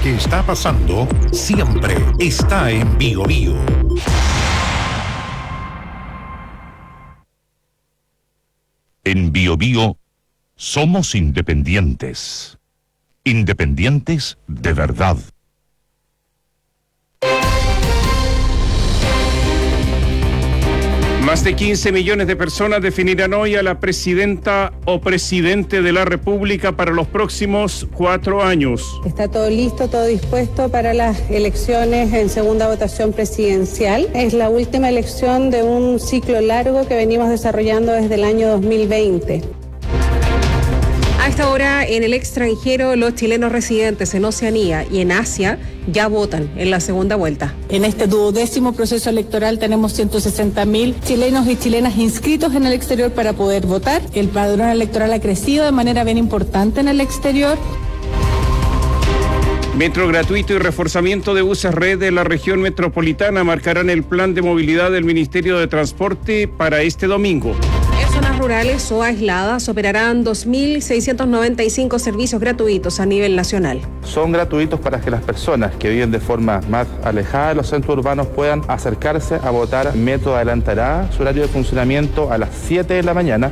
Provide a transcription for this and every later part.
que está pasando siempre está en BioBio. En BioBio somos independientes. Independientes de verdad. Más de 15 millones de personas definirán hoy a la presidenta o presidente de la República para los próximos 4 años. Está todo listo, todo dispuesto para las elecciones en segunda votación presidencial. Es la última elección de un ciclo largo que venimos desarrollando desde el año 2020. A esta hora, en el extranjero, los chilenos residentes en Oceanía y en Asia ya votan en la segunda vuelta. En este 12º proceso electoral tenemos 160.000 chilenos y chilenas inscritos en el exterior para poder votar. El padrón electoral ha crecido de manera bien importante en el exterior. Metro gratuito y reforzamiento de buses red de la región metropolitana marcarán el plan de movilidad del Ministerio de Transporte para este domingo. En zonas rurales o aisladas operarán 2.695 servicios gratuitos a nivel nacional. Son gratuitos para que las personas que viven de forma más alejada de los centros urbanos puedan acercarse a votar. Metro adelantará su horario de funcionamiento a las 7 de la mañana.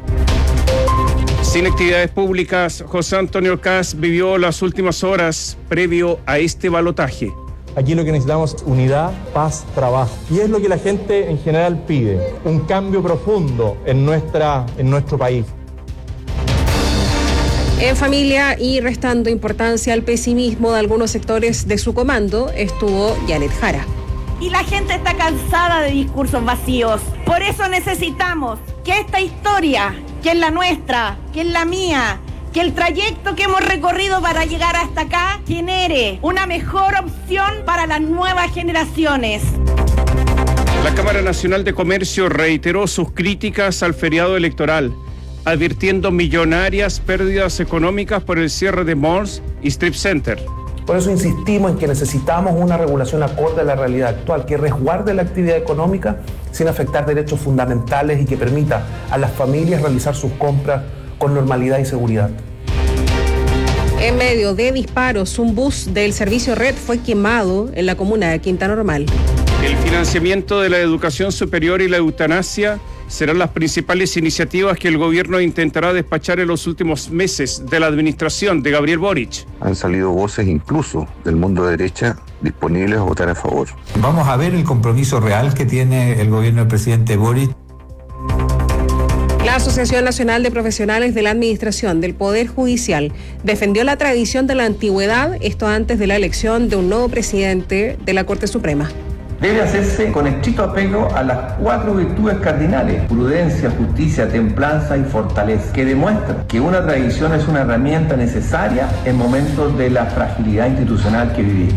Sin actividades públicas, José Antonio Kast vivió las últimas horas previo a este balotaje. Aquí lo que necesitamos es unidad, paz, trabajo. Y es lo que la gente en general pide, un cambio profundo en nuestro país. En familia y restando importancia al pesimismo de algunos sectores de su comando, estuvo Janet Jara. Y la gente está cansada de discursos vacíos. Por eso necesitamos que esta historia, que es la nuestra, que es la mía, que el trayecto que hemos recorrido para llegar hasta acá genere una mejor opción para las nuevas generaciones. La Cámara Nacional de Comercio reiteró sus críticas al feriado electoral, advirtiendo millonarias pérdidas económicas por el cierre de malls y strip center. Por eso insistimos en que necesitamos una regulación acorde a la realidad actual, que resguarde la actividad económica sin afectar derechos fundamentales y que permita a las familias realizar sus compras con normalidad y seguridad. En medio de disparos, un bus del servicio Red fue quemado en la comuna de Quinta Normal. El financiamiento de la educación superior y la eutanasia serán las principales iniciativas que el gobierno intentará despachar en los últimos meses de la administración de Gabriel Boric. Han salido voces incluso del mundo de derecha disponibles a votar a favor. Vamos a ver el compromiso real que tiene el gobierno del presidente Boric. La Asociación Nacional de Profesionales de la Administración del Poder Judicial defendió la tradición de la antigüedad, esto antes de la elección de un nuevo presidente de la Corte Suprema. Debe hacerse con estricto apego a las 4 virtudes cardinales: prudencia, justicia, templanza y fortaleza, que demuestran que una tradición es una herramienta necesaria en momentos de la fragilidad institucional que vivimos.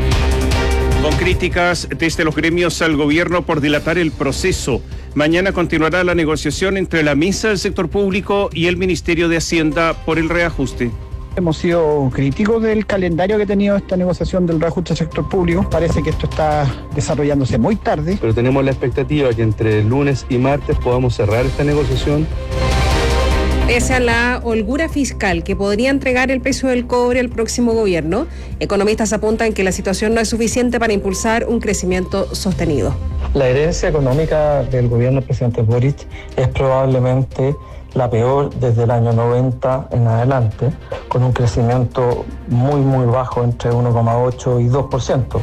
Con críticas desde los gremios al gobierno por dilatar el proceso, mañana continuará la negociación entre la mesa del sector público y el Ministerio de Hacienda por el reajuste. Hemos sido críticos del calendario que ha tenido esta negociación del reajuste del sector público. Parece que esto está desarrollándose muy tarde. Pero tenemos la expectativa que entre lunes y martes podamos cerrar esta negociación. Pese a la holgura fiscal que podría entregar el peso del cobre al próximo gobierno, economistas apuntan que la situación no es suficiente para impulsar un crecimiento sostenido. La herencia económica del gobierno del presidente Boric es probablemente la peor desde el año 90 en adelante, con un crecimiento muy bajo, entre 1,8 y 2%.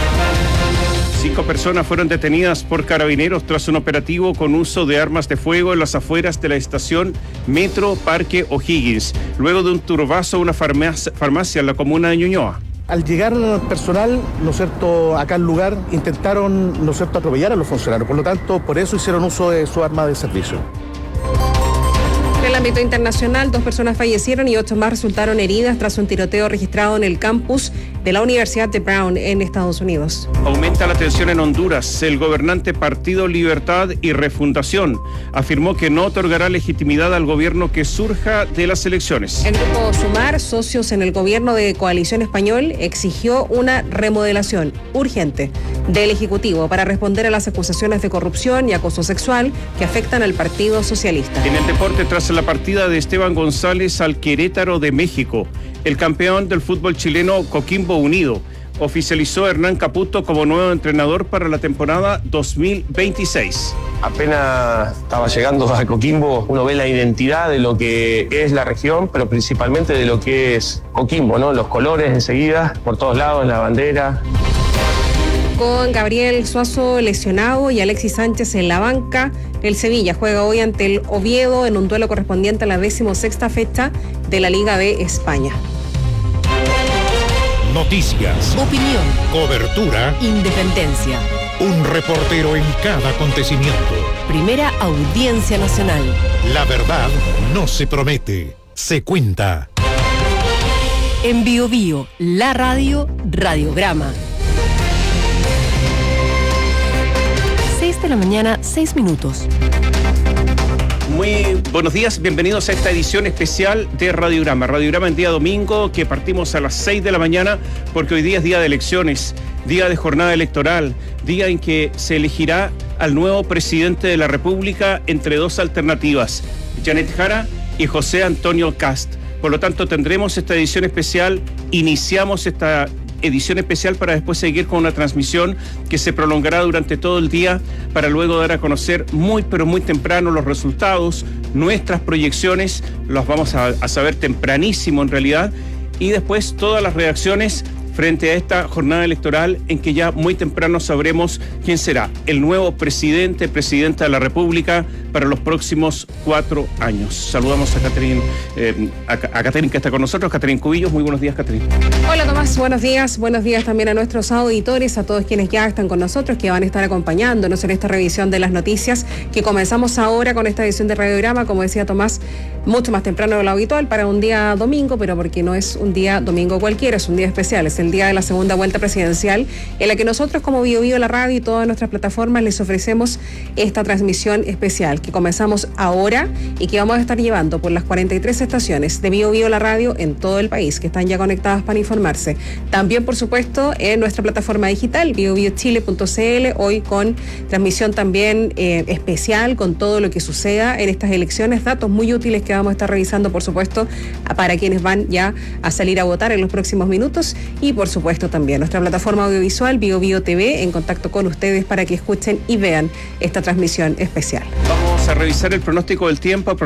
5 personas fueron detenidas por carabineros tras un operativo con uso de armas de fuego en las afueras de la estación Metro Parque O'Higgins, luego de un turbazo a una farmacia en la comuna de Ñuñoa. Al llegar personal, ¿no es cierto?, acá al lugar, intentaron, ¿no es cierto?, atropellar a los funcionarios. Por lo tanto, por eso hicieron uso de su arma de servicio. En el ámbito internacional, 2 personas fallecieron y 8 más resultaron heridas tras un tiroteo registrado en el campus de la Universidad de Brown en Estados Unidos. Aumenta la tensión en Honduras. El gobernante Partido Libertad y Refundación afirmó que no otorgará legitimidad al gobierno que surja de las elecciones. El grupo Sumar, socios en el gobierno de Coalición Español, exigió una remodelación urgente del Ejecutivo para responder a las acusaciones de corrupción y acoso sexual que afectan al Partido Socialista. En el deporte, tras la partida de Esteban González al Querétaro de México, el campeón del fútbol chileno Coquimbo Coquimbo Unido. Oficializó a Hernán Caputo como nuevo entrenador para la temporada 2026. Apenas estaba llegando a Coquimbo, uno ve la identidad de lo que es la región, pero principalmente de lo que es Coquimbo, ¿no? Los colores enseguida, por todos lados, la bandera. Con Gabriel Suazo lesionado y Alexis Sánchez en la banca, el Sevilla juega hoy ante el Oviedo en un duelo correspondiente a la 16ª fecha de la Liga de España. Noticias, opinión, cobertura, independencia. Un reportero en cada acontecimiento. Primera Audiencia Nacional. La verdad no se promete, se cuenta. En Bio Bio, la radio, radiograma. 6 de la mañana, 6 minutos. Muy buenos días, bienvenidos a esta edición especial de Radiograma. Radiograma en día domingo, que partimos a las 6 de la mañana, porque hoy día es día de elecciones, día de jornada electoral, día en que se elegirá al nuevo presidente de la República entre dos alternativas, Janet Jara y José Antonio Kast. Por lo tanto, tendremos esta edición especial, iniciamos esta edición especial para después seguir con una transmisión que se prolongará durante todo el día para luego dar a conocer muy pero muy temprano los resultados, nuestras proyecciones, los vamos a saber tempranísimo en realidad, y después todas las reacciones frente a esta jornada electoral en que ya muy temprano sabremos quién será el nuevo presidenta de la República para los próximos 4 años. Saludamos a Catherine, que está con nosotros, Catherine Cubillos. Muy buenos días, Catherine. Hola, Tomás, buenos días también a nuestros auditores, a todos quienes ya están con nosotros, que van a estar acompañándonos en esta revisión de las noticias que comenzamos ahora con esta edición de Radiograma, como decía Tomás, mucho más temprano de lo habitual para un día domingo, pero porque no es un día domingo cualquiera, es un día especial, es el día de la segunda vuelta presidencial, en la que nosotros como Bio Bio, la radio y todas nuestras plataformas les ofrecemos esta transmisión especial que comenzamos ahora y que vamos a estar llevando por las 43 estaciones de Bio Bio, la radio en todo el país, que están ya conectadas para informarse. También, por supuesto, en nuestra plataforma digital, biobiochile.cl, hoy con transmisión también especial con todo lo que suceda en estas elecciones, datos muy útiles que vamos a estar revisando, por supuesto, para quienes van ya a salir a votar en los próximos minutos, y por supuesto también nuestra plataforma audiovisual Bio Bio TV en contacto con ustedes para que escuchen y vean esta transmisión especial. Vamos a revisar el pronóstico del tiempo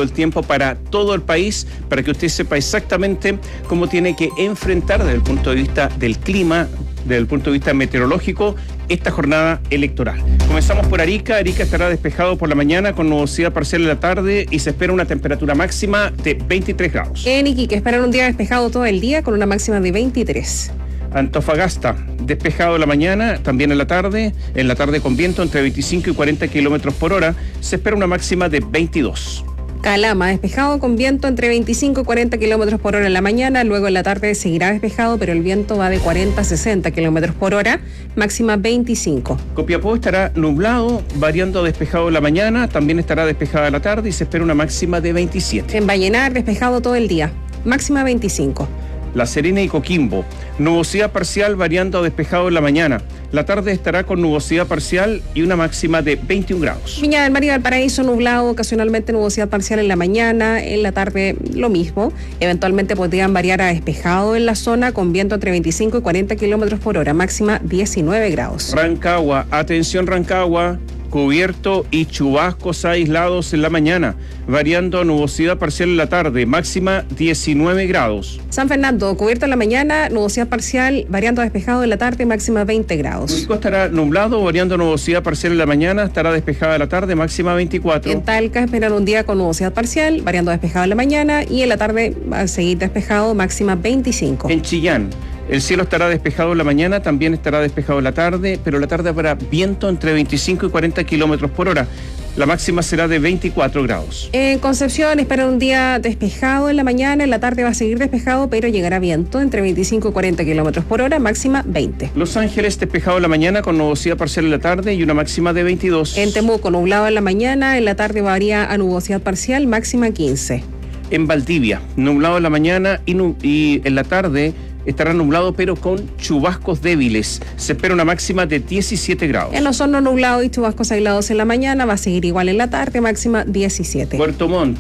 para todo el país, para que usted sepa exactamente cómo tiene que enfrentar desde el punto de vista del clima, desde el punto de vista meteorológico, esta jornada electoral. Comenzamos por Arica. Arica estará despejado por la mañana con nubosidad parcial en la tarde y se espera una temperatura máxima de 23 grados. En Iquique esperan un día despejado todo el día con una máxima de 23. Antofagasta, despejado en la mañana, también en la tarde con viento entre 25 y 40 kilómetros por hora, se espera una máxima de 22. Calama, despejado con viento entre 25 y 40 kilómetros por hora en la mañana, luego en la tarde seguirá despejado, pero el viento va de 40 a 60 kilómetros por hora, máxima 25. Copiapó estará nublado, variando a despejado en la mañana, también estará despejada en la tarde y se espera una máxima de 27. En Vallenar, despejado todo el día, máxima 25. La Serena y Coquimbo, nubosidad parcial variando a despejado en la mañana. La tarde estará con nubosidad parcial y una máxima de 21 grados. Viña del Mar y Valparaíso, nublado, ocasionalmente nubosidad parcial en la mañana, en la tarde lo mismo. Eventualmente podrían variar a despejado en la zona con viento entre 25 y 40 kilómetros por hora, máxima 19 grados. Rancagua, atención Rancagua, cubierto y chubascos aislados en la mañana, variando a nubosidad parcial en la tarde, máxima 19 grados. San Fernando, cubierto en la mañana, nubosidad parcial, variando a despejado en la tarde, máxima 20 grados. Curicó estará nublado, variando a nubosidad parcial en la mañana, estará despejada en la tarde, máxima 24. En Talca esperan un día con nubosidad parcial, variando a despejado en la mañana, y en la tarde va a seguir despejado, máxima 25. En Chillán, el cielo estará despejado en la mañana, también estará despejado en la tarde, pero la tarde habrá viento entre 25 y 40 kilómetros por hora. La máxima será de 24 grados. En Concepción esperan un día despejado en la mañana, en la tarde va a seguir despejado, pero llegará viento entre 25 y 40 kilómetros por hora, máxima 20. Los Ángeles, despejado en la mañana con nubosidad parcial en la tarde y una máxima de 22. En Temuco, nublado en la mañana, en la tarde varía a nubosidad parcial, máxima 15. En Valdivia, nublado en la mañana y en la tarde estará nublado pero con chubascos débiles. Se espera una máxima de 17 grados. En Osorno, nublado y chubascos aislados en la mañana, va a seguir igual en la tarde, máxima 17. Puerto Montt,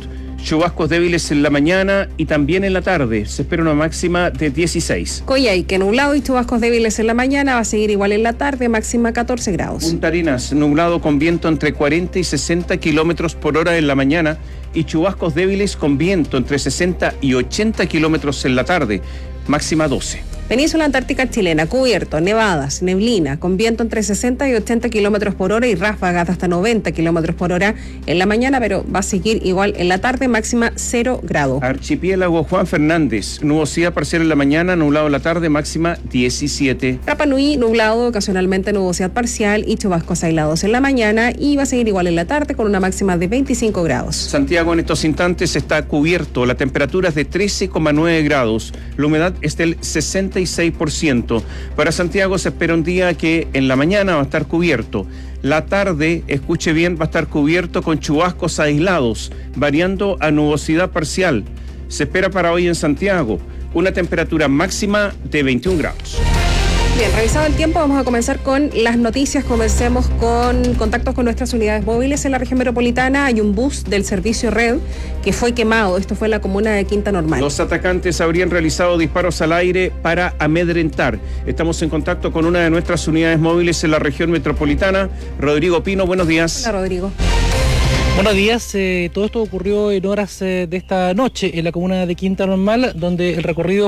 Chubascos débiles en la mañana y también en la tarde. Se espera una máxima de 16. Coyhaique, nublado y chubascos débiles en la mañana, va a seguir igual en la tarde, máxima 14 grados. Punta Arenas, nublado con viento entre 40 y 60 kilómetros por hora en la mañana y chubascos débiles con viento entre 60 y 80 kilómetros en la tarde, máxima 12. Península Antártica chilena, cubierto, nevadas, neblina, con viento entre 60 y 80 kilómetros por hora y ráfagas de hasta 90 kilómetros por hora en la mañana, pero va a seguir igual en la tarde, máxima 0 grados. Archipiélago Juan Fernández, nubosidad parcial en la mañana, nublado en la tarde, máxima 17. Rapa Nui, nublado, ocasionalmente nubosidad parcial y chubascos aislados en la mañana y va a seguir igual en la tarde con una máxima de 25 grados. Santiago en estos instantes está cubierto, la temperatura es de 13,9 grados, la humedad es del 66%. Para Santiago se espera un día que en la mañana va a estar cubierto. La tarde, escuche bien, va a estar cubierto con chubascos aislados, variando a nubosidad parcial. Se espera para hoy en Santiago una temperatura máxima de 21 grados. Bien, revisado el tiempo, vamos a comenzar con las noticias. Comencemos con contactos con nuestras unidades móviles en la región metropolitana. Hay un bus del servicio Red que fue quemado. Esto fue en la comuna de Quinta Normal. Los atacantes habrían realizado disparos al aire para amedrentar. Estamos en contacto con una de nuestras unidades móviles en la región metropolitana. Rodrigo Pino, buenos días. Hola, Rodrigo. Buenos días, todo esto ocurrió en horas de esta noche en la comuna de Quinta Normal, donde el recorrido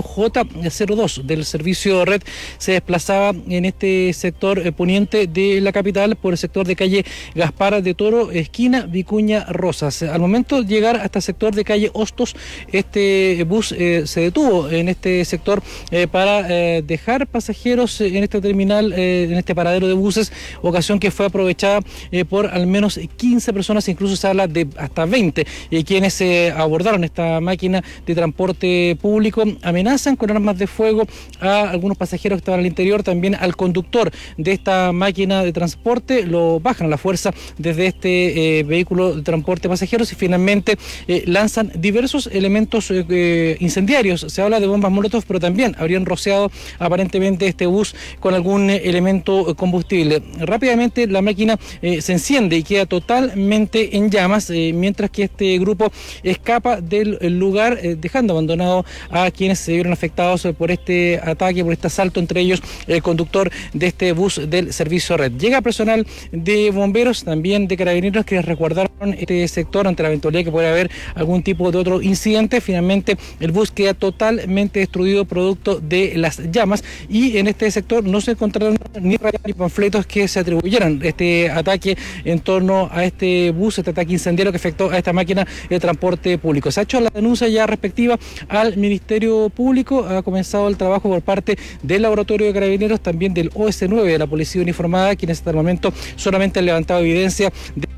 J02 del servicio Red se desplazaba en este sector poniente de la capital por el sector de calle Gaspar de Toro, esquina Vicuña Rosas. Al momento de llegar hasta el sector de calle Hostos, este bus se detuvo en este sector para dejar pasajeros en este terminal, en este paradero de buses, ocasión que fue aprovechada por al menos 15 personas, incluso se habla de hasta 20 quienes abordaron esta máquina de transporte público. Amenazan con armas de fuego a algunos pasajeros que estaban al interior, también al conductor de esta máquina de transporte, lo bajan a la fuerza desde este vehículo de transporte de pasajeros y finalmente lanzan diversos elementos incendiarios. Se habla de bombas molotov, pero también habrían rociado aparentemente este bus con algún elemento combustible. Rápidamente la máquina se enciende y queda totalmente en llamas, mientras que este grupo escapa del lugar, dejando abandonado a quienes se vieron afectados por este ataque, por este asalto, entre ellos el conductor de este bus del servicio Red. Llega personal de bomberos, también de carabineros, que resguardaron este sector ante la eventualidad que pueda haber algún tipo de otro incidente. Finalmente el bus queda totalmente destruido producto de las llamas y en este sector no se encontraron ni rayas ni panfletos que se atribuyeran este ataque en torno a este bus, este ataque incendiario que afectó a esta máquina de transporte público. Se ha hecho la denuncia ya respectiva al Ministerio Público, ha comenzado el trabajo por parte del Laboratorio de Carabineros, también del OS9 de la Policía Uniformada, quienes hasta el momento solamente han levantado evidencia de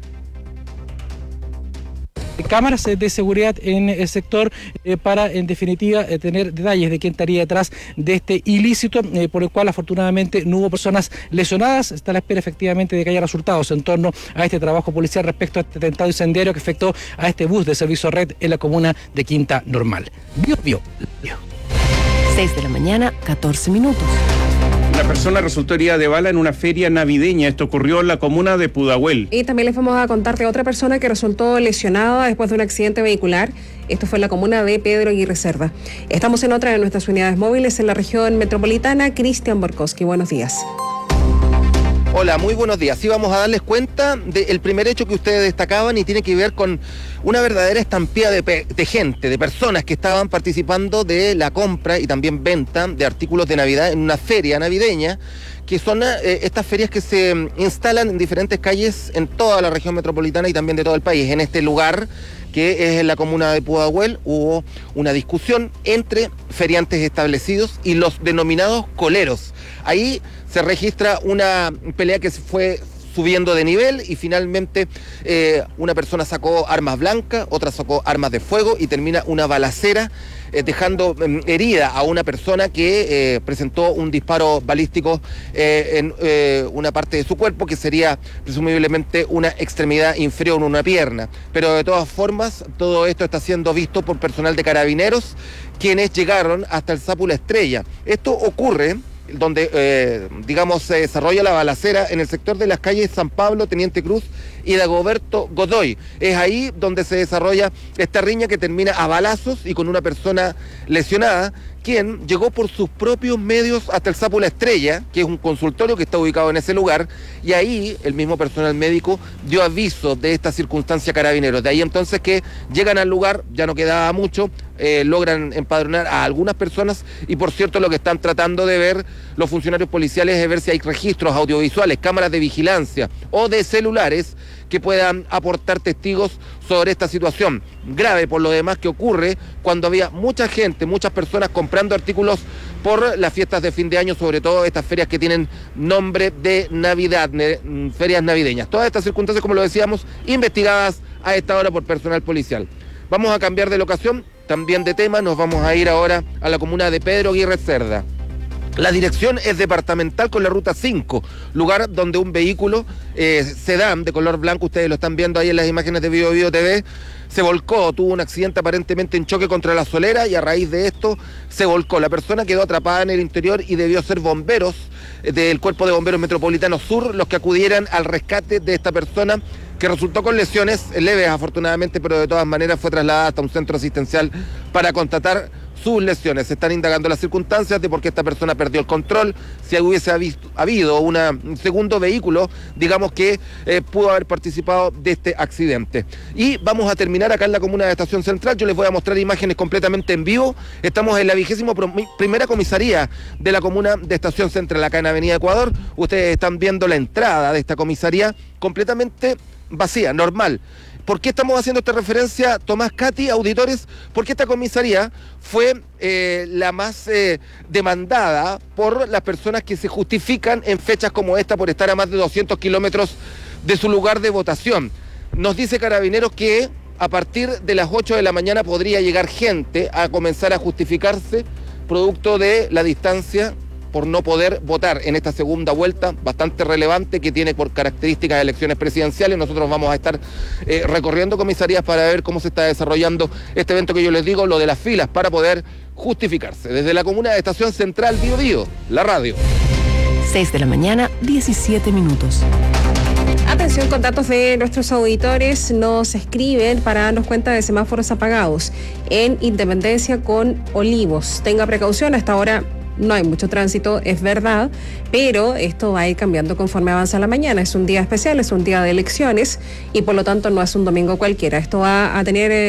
cámaras de seguridad en el sector para, en definitiva, tener detalles de quién estaría detrás de este ilícito, por el cual afortunadamente no hubo personas lesionadas. Está a la espera efectivamente de que haya resultados en torno a este trabajo policial respecto a este atentado incendiario que afectó a este bus de servicio Red en la comuna de Quinta Normal. 6 de la mañana, 14 minutos. Una persona resultó herida de bala en una feria navideña. Esto ocurrió en la comuna de Pudahuel. Y también les vamos a contar de otra persona que resultó lesionada después de un accidente vehicular. Esto fue en la comuna de Pedro Aguirre Cerda. Estamos en otra de nuestras unidades móviles en la región metropolitana. Cristian Borkowski, buenos días. Hola, muy buenos días. Sí, vamos a darles cuenta del primer hecho que ustedes destacaban y tiene que ver con una verdadera estampida de gente, de personas que estaban participando de la compra y también venta de artículos de Navidad en una feria navideña, que son estas ferias que se instalan en diferentes calles en toda la región metropolitana y también de todo el país. En este lugar, que es en la comuna de Pudahuel, hubo una discusión entre feriantes establecidos y los denominados coleros. Ahí se registra una pelea que se fue subiendo de nivel y finalmente una persona sacó armas blancas, otra sacó armas de fuego y termina una balacera dejando herida a una persona que presentó un disparo balístico en una parte de su cuerpo que sería presumiblemente una extremidad inferior, una pierna. Pero de todas formas, todo esto está siendo visto por personal de carabineros, quienes llegaron hasta el Sapu La Estrella. Esto ocurre donde, se desarrolla la balacera en el sector de las calles San Pablo, Teniente Cruz y Dagoberto Godoy. Es ahí donde se desarrolla esta riña que termina a balazos y con una persona lesionada, quien llegó por sus propios medios hasta el Sapo La Estrella, que es un consultorio que está ubicado en ese lugar, y ahí el mismo personal médico dio aviso de esta circunstancia a Carabineros. De ahí entonces que llegan al lugar, ya no quedaba mucho, logran empadronar a algunas personas y por cierto lo que están tratando de ver los funcionarios policiales es ver si hay registros audiovisuales, cámaras de vigilancia o de celulares que puedan aportar testigos sobre esta situación grave por lo demás que ocurre cuando había mucha gente, muchas personas comprando artículos por las fiestas de fin de año, sobre todo estas ferias que tienen nombre de Navidad, ferias navideñas. Todas estas circunstancias, como lo decíamos, investigadas a esta hora por personal policial. Vamos a cambiar de locación, también de tema, nos vamos a ir ahora a la comuna de Pedro Aguirre Cerda. La dirección es departamental con la ruta 5, lugar donde un vehículo sedán de color blanco, ustedes lo están viendo ahí en las imágenes de Bio Bio TV, se volcó, tuvo un accidente aparentemente en choque contra la solera y a raíz de esto se volcó. La persona quedó atrapada en el interior y debió ser bomberos del Cuerpo de Bomberos Metropolitano Sur los que acudieran al rescate de esta persona que resultó con lesiones leves afortunadamente, pero de todas maneras fue trasladada hasta un centro asistencial para constatar sus lesiones. Se están indagando las circunstancias de por qué esta persona perdió el control, si hubiese habido un segundo vehículo, digamos que pudo haber participado de este accidente. Y vamos a terminar acá en la comuna de Estación Central. Yo les voy a mostrar imágenes completamente en vivo. Estamos en la 21ª comisaría de la comuna de Estación Central, acá en Avenida Ecuador. Ustedes están viendo la entrada de esta comisaría completamente vacía, normal. ¿Por qué estamos haciendo esta referencia, Tomás, Katy, auditores? Porque esta comisaría fue la más demandada por las personas que se justifican en fechas como esta por estar a más de 200 kilómetros de su lugar de votación. Nos dice Carabineros que a partir de las 8 de la mañana podría llegar gente a comenzar a justificarse producto de la distancia por no poder votar en esta segunda vuelta bastante relevante que tiene por características elecciones presidenciales. Nosotros vamos a estar recorriendo comisarías para ver cómo se está desarrollando este evento que yo les digo, lo de las filas para poder justificarse. Desde la comuna de Estación Central, Bio Bio, la radio. 6 de la mañana, 17 minutos. Atención, con datos de nuestros auditores, nos escriben para darnos cuenta de semáforos apagados en Independencia con Olivos. Tenga precaución, hasta ahora no hay mucho tránsito, es verdad, pero esto va a ir cambiando conforme avanza la mañana. Es un día especial, es un día de elecciones y por lo tanto no es un domingo cualquiera. Esto va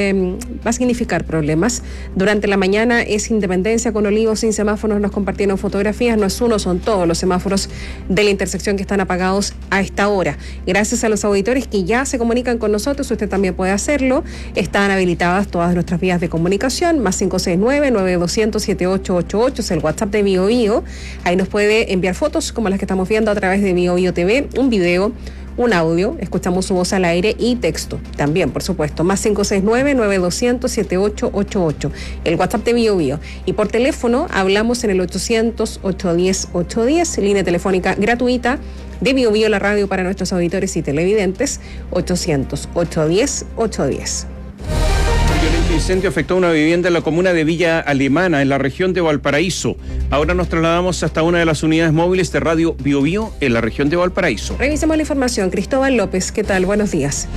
a significar problemas. Durante la mañana es Independencia con Olivos sin semáforos, nos compartieron fotografías, no es uno, son todos los semáforos de la intersección que están apagados a esta hora. Gracias a los auditores que ya se comunican con nosotros, usted también puede hacerlo. Están habilitadas todas nuestras vías de comunicación, más 569-9200-7888, es el WhatsApp de Bio Bio. Ahí nos puede enviar fotos como las que estamos viendo a través de Bio Bio TV, un video, un audio, escuchamos su voz al aire y texto también, por supuesto, más 569-9200-7888, el WhatsApp de Bio Bio. Y por teléfono hablamos en el 800-810-810, línea telefónica gratuita de Bio Bio, la radio para nuestros auditores y televidentes, 800-810-810. Un violento incendio afectó una vivienda en la comuna de Villa Alemana, en la región de Valparaíso. Ahora nos trasladamos hasta una de las unidades móviles de Radio Bio Bio en la región de Valparaíso. Revisemos la información. Cristóbal López, ¿qué tal? Buenos días.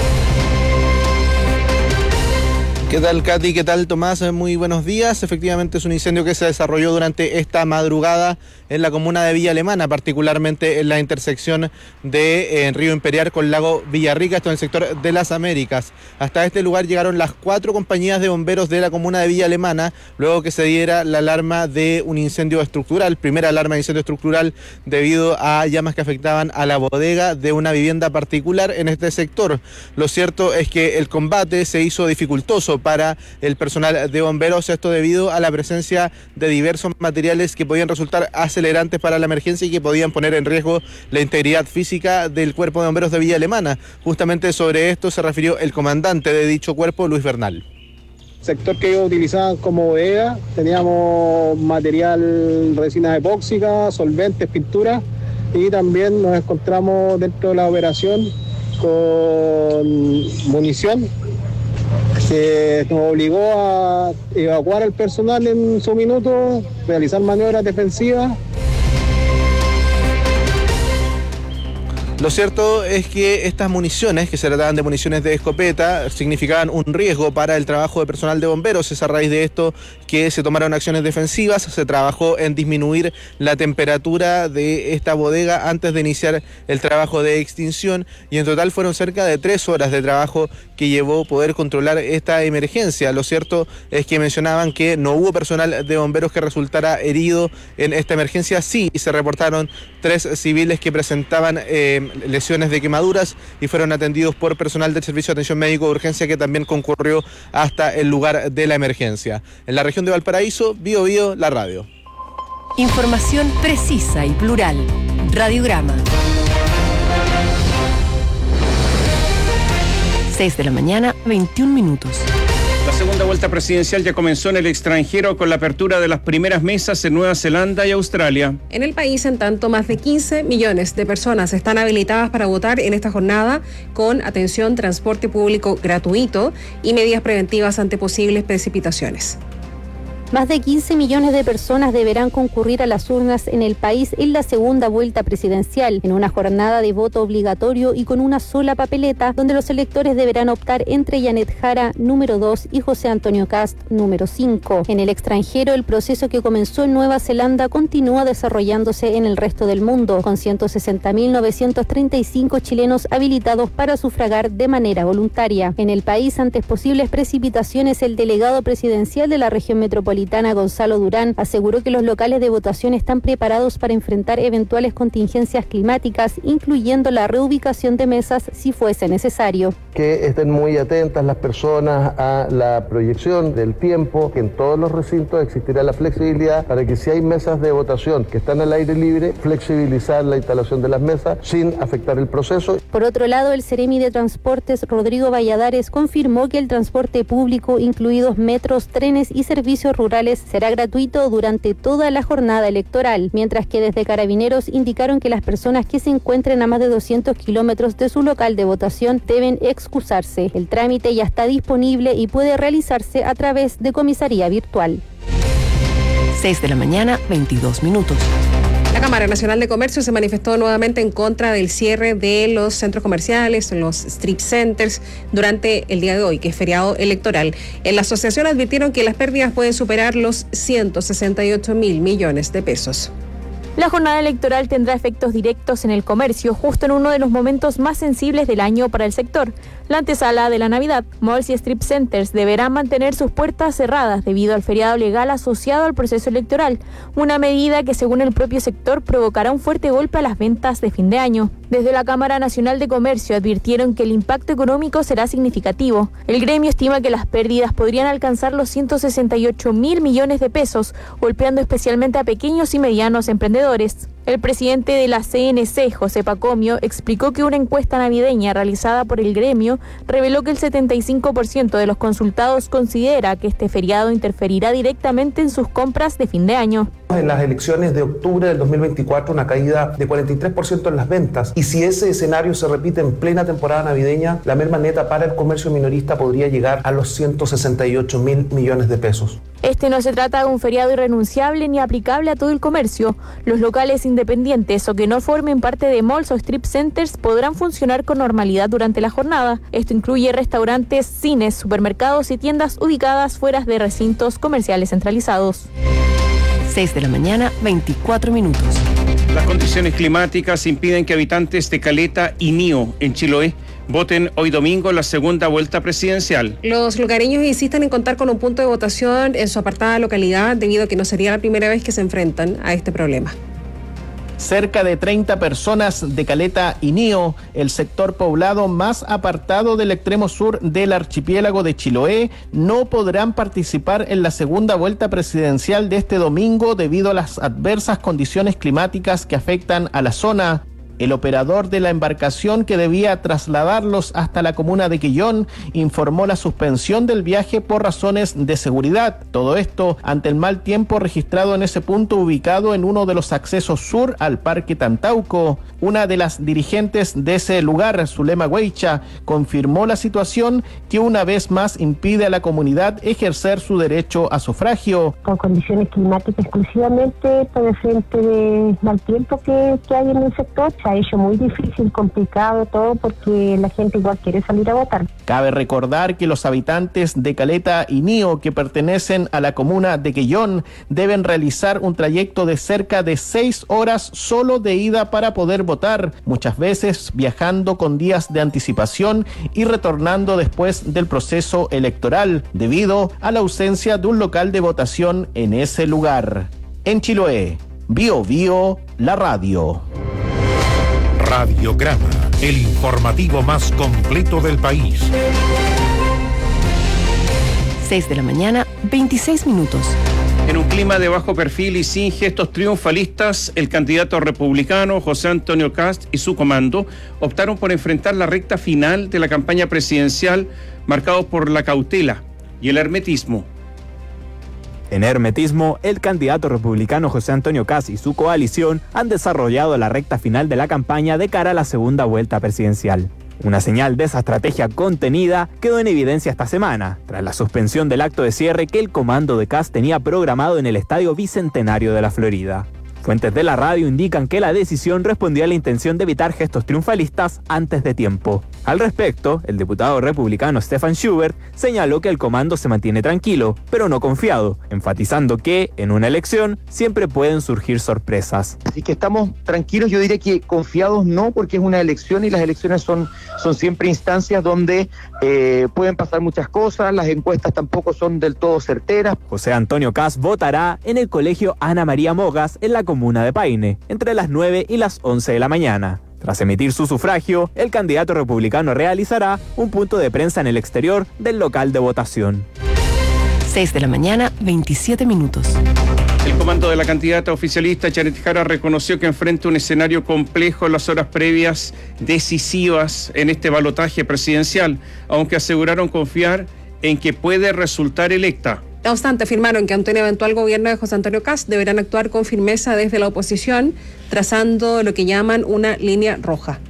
¿Qué tal, Katy? ¿Qué tal, Tomás? Muy buenos días. Efectivamente es un incendio que se desarrolló durante esta madrugada en la comuna de Villa Alemana, particularmente en la intersección de Río Imperial con Lago Villarrica, esto en el sector de las Américas. Hasta este lugar llegaron las 4 compañías de bomberos de la comuna de Villa Alemana, luego que se diera la alarma de un incendio estructural, primera alarma de incendio estructural debido a llamas que afectaban a la bodega de una vivienda particular en este sector. Lo cierto es que el combate se hizo dificultoso para el personal de bomberos, esto debido a la presencia de diversos materiales que podían resultar acelerantes para la emergencia y que podían poner en riesgo la integridad física del cuerpo de bomberos de Villa Alemana. Justamente sobre esto se refirió el comandante de dicho cuerpo, Luis Bernal. Sector que ellos utilizaban como bodega, teníamos material, resina epóxica, solventes, pintura, y también nos encontramos dentro de la operación con munición que nos obligó a evacuar al personal en su minuto, realizar maniobras defensivas Lo cierto es que estas municiones, que se trataban de municiones de escopeta, significaban un riesgo para el trabajo de personal de bomberos. Es a raíz de esto que se tomaron acciones defensivas, se trabajó en disminuir la temperatura de esta bodega antes de iniciar el trabajo de extinción, y en total fueron cerca de 3 horas de trabajo que llevó poder controlar esta emergencia. Lo cierto es que mencionaban que no hubo personal de bomberos que resultara herido en esta emergencia. Sí, se reportaron 3 civiles que presentaban lesiones de quemaduras y fueron atendidos por personal del Servicio de Atención Médico de Urgencia, que también concurrió hasta el lugar de la emergencia. En la región de Valparaíso, Bío Bío, la radio. Información precisa y plural. Radiograma. 6 de la mañana, 21 minutos. La segunda vuelta presidencial ya comenzó en el extranjero con la apertura de las primeras mesas en Nueva Zelanda y Australia. En el país, en tanto, más de 15 millones de personas están habilitadas para votar en esta jornada, con atención, transporte público gratuito y medidas preventivas ante posibles precipitaciones. Más de 15 millones de personas deberán concurrir a las urnas en el país en la segunda vuelta presidencial, en una jornada de voto obligatorio y con una sola papeleta, donde los electores deberán optar entre Janet Jara, número 2, y José Antonio Cast, número 5. En el extranjero, el proceso que comenzó en Nueva Zelanda continúa desarrollándose en el resto del mundo, con 160.935 chilenos habilitados para sufragar de manera voluntaria. En el país, ante posibles precipitaciones, el delegado presidencial de la región metropolitana, Gonzalo Durán, aseguró que los locales de votación están preparados para enfrentar eventuales contingencias climáticas, incluyendo la reubicación de mesas si fuese necesario. Que estén muy atentas las personas a la proyección del tiempo, que en todos los recintos existirá la flexibilidad para que si hay mesas de votación que están al aire libre, flexibilizar la instalación de las mesas sin afectar el proceso. Por otro lado, el Seremi de Transportes, Rodrigo Valladares, confirmó que el transporte público, incluidos metros, trenes y servicios rurales, será gratuito durante toda la jornada electoral, mientras que desde Carabineros indicaron que las personas que se encuentren a más de 200 kilómetros de su local de votación deben excusarse. El trámite ya está disponible y puede realizarse a través de comisaría virtual. 6 de la mañana, 22 minutos. La Cámara Nacional de Comercio se manifestó nuevamente en contra del cierre de los centros comerciales, los strip centers, durante el día de hoy, que es feriado electoral. En la asociación advirtieron que las pérdidas pueden superar los 168.000 millones de pesos. La jornada electoral tendrá efectos directos en el comercio, justo en uno de los momentos más sensibles del año para el sector. La antesala de la Navidad, malls y strip centers deberán mantener sus puertas cerradas debido al feriado legal asociado al proceso electoral, una medida que, según el propio sector, provocará un fuerte golpe a las ventas de fin de año. Desde la Cámara Nacional de Comercio advirtieron que el impacto económico será significativo. El gremio estima que las pérdidas podrían alcanzar los 168.000 millones de pesos, golpeando especialmente a pequeños y medianos emprendedores. El presidente de la CNC, José Pacomio, explicó que una encuesta navideña realizada por el gremio reveló que el 75% de los consultados considera que este feriado interferirá directamente en sus compras de fin de año. En las elecciones de octubre del 2024, una caída de 43% en las ventas. Y si ese escenario se repite en plena temporada navideña, la merma neta para el comercio minorista podría llegar a los 168.000 millones de pesos. Este no se trata de un feriado irrenunciable ni aplicable a todo el comercio. Los locales independientes o que no formen parte de malls o strip centers podrán funcionar con normalidad durante la jornada. Esto incluye restaurantes, cines, supermercados y tiendas ubicadas fuera de recintos comerciales centralizados. 6 de la mañana, 24 minutos. Las condiciones climáticas impiden que habitantes de Caleta y Nío, en Chiloé, voten hoy domingo la segunda vuelta presidencial. Los lugareños insisten en contar con un punto de votación en su apartada localidad, debido a que no sería la primera vez que se enfrentan a este problema. Cerca de 30 personas de Caleta y Nío, el sector poblado más apartado del extremo sur del archipiélago de Chiloé, no podrán participar en la segunda vuelta presidencial de este domingo debido a las adversas condiciones climáticas que afectan a la zona. El operador de la embarcación que debía trasladarlos hasta la comuna de Quillón informó la suspensión del viaje por razones de seguridad. Todo esto ante el mal tiempo registrado en ese punto ubicado en uno de los accesos sur al Parque Tantauco. Una de las dirigentes de ese lugar, Zulema Hueicha, confirmó la situación que una vez más impide a la comunidad ejercer su derecho a sufragio. Por condiciones climáticas exclusivamente, por el frente de mal tiempo que hay en el sector, se ha hecho muy difícil, complicado todo, porque la gente igual quiere salir a votar. Cabe recordar que los habitantes de Caleta y Nío, que pertenecen a la comuna de Quellón, deben realizar un trayecto de cerca de 6 horas solo de ida para poder votar, muchas veces viajando con días de anticipación y retornando después del proceso electoral, debido a la ausencia de un local de votación en ese lugar. En Chiloé, Bio Bio, la radio. Radiograma, el informativo más completo del país. 6 de la mañana, 26 minutos. En un clima de bajo perfil y sin gestos triunfalistas, el candidato republicano José Antonio Kast y su comando optaron por enfrentar la recta final de la campaña presidencial, marcados por la cautela y el hermetismo. En hermetismo, el candidato republicano José Antonio Kast y su coalición han desarrollado la recta final de la campaña de cara a la segunda vuelta presidencial. Una señal de esa estrategia contenida quedó en evidencia esta semana, tras la suspensión del acto de cierre que el comando de Kast tenía programado en el Estadio Bicentenario de la Florida. Fuentes de la radio indican que la decisión respondía a la intención de evitar gestos triunfalistas antes de tiempo. Al respecto, el diputado republicano Stefan Schubert señaló que el comando se mantiene tranquilo, pero no confiado, enfatizando que, en una elección, siempre pueden surgir sorpresas. Así que estamos tranquilos, yo diría que confiados no, porque es una elección y las elecciones son siempre instancias donde pueden pasar muchas cosas, las encuestas tampoco son del todo certeras. José Antonio Kast votará en el colegio Ana María Mogas en la comuna de Paine, entre las 9 y las 11 de la mañana. Tras emitir su sufragio, el candidato republicano realizará un punto de prensa en el exterior del local de votación. 6 de la mañana, 27 minutos. El comando de la candidata oficialista Janet Jara reconoció que enfrenta un escenario complejo en las horas previas decisivas en este balotaje presidencial, aunque aseguraron confiar en que puede resultar electa. No obstante, afirmaron que ante un eventual gobierno de José Antonio Kast deberán actuar con firmeza desde la oposición, trazando lo que llaman una línea roja.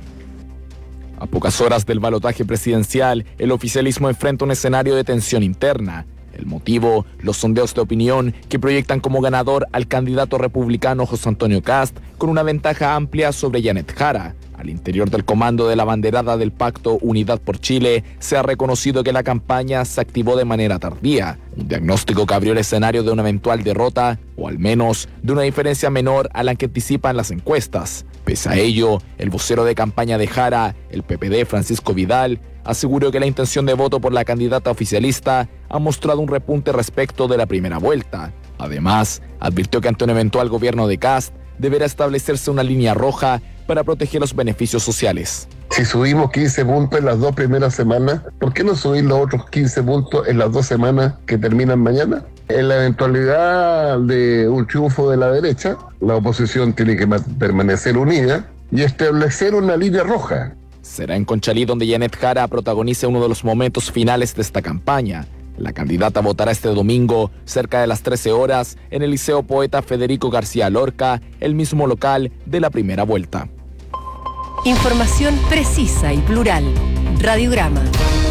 A pocas horas del balotaje presidencial, el oficialismo enfrenta un escenario de tensión interna. El motivo, los sondeos de opinión que proyectan como ganador al candidato republicano José Antonio Kast con una ventaja amplia sobre Janet Jara. Al interior del comando de la banderada del Pacto Unidad por Chile, se ha reconocido que la campaña se activó de manera tardía, un diagnóstico que abrió el escenario de una eventual derrota, o al menos de una diferencia menor a la que anticipan las encuestas. Pese a ello, el vocero de campaña de Jara, el PPD Francisco Vidal, aseguró que la intención de voto por la candidata oficialista ha mostrado un repunte respecto de la primera vuelta. Además, advirtió que ante un eventual gobierno de Kast, deberá establecerse una línea roja para proteger los beneficios sociales. Si subimos 15 puntos en las 2 primeras semanas, ¿por qué no subir los otros 15 puntos en las 2 semanas que terminan mañana? En la eventualidad de un triunfo de la derecha, la oposición tiene que permanecer unida y establecer una línea roja. Será en Conchalí donde Janet Jara protagonice uno de los momentos finales de esta campaña. La candidata votará este domingo, cerca de las 13 horas, en el Liceo Poeta Federico García Lorca, el mismo local de la primera vuelta. Información precisa y plural. Radiograma.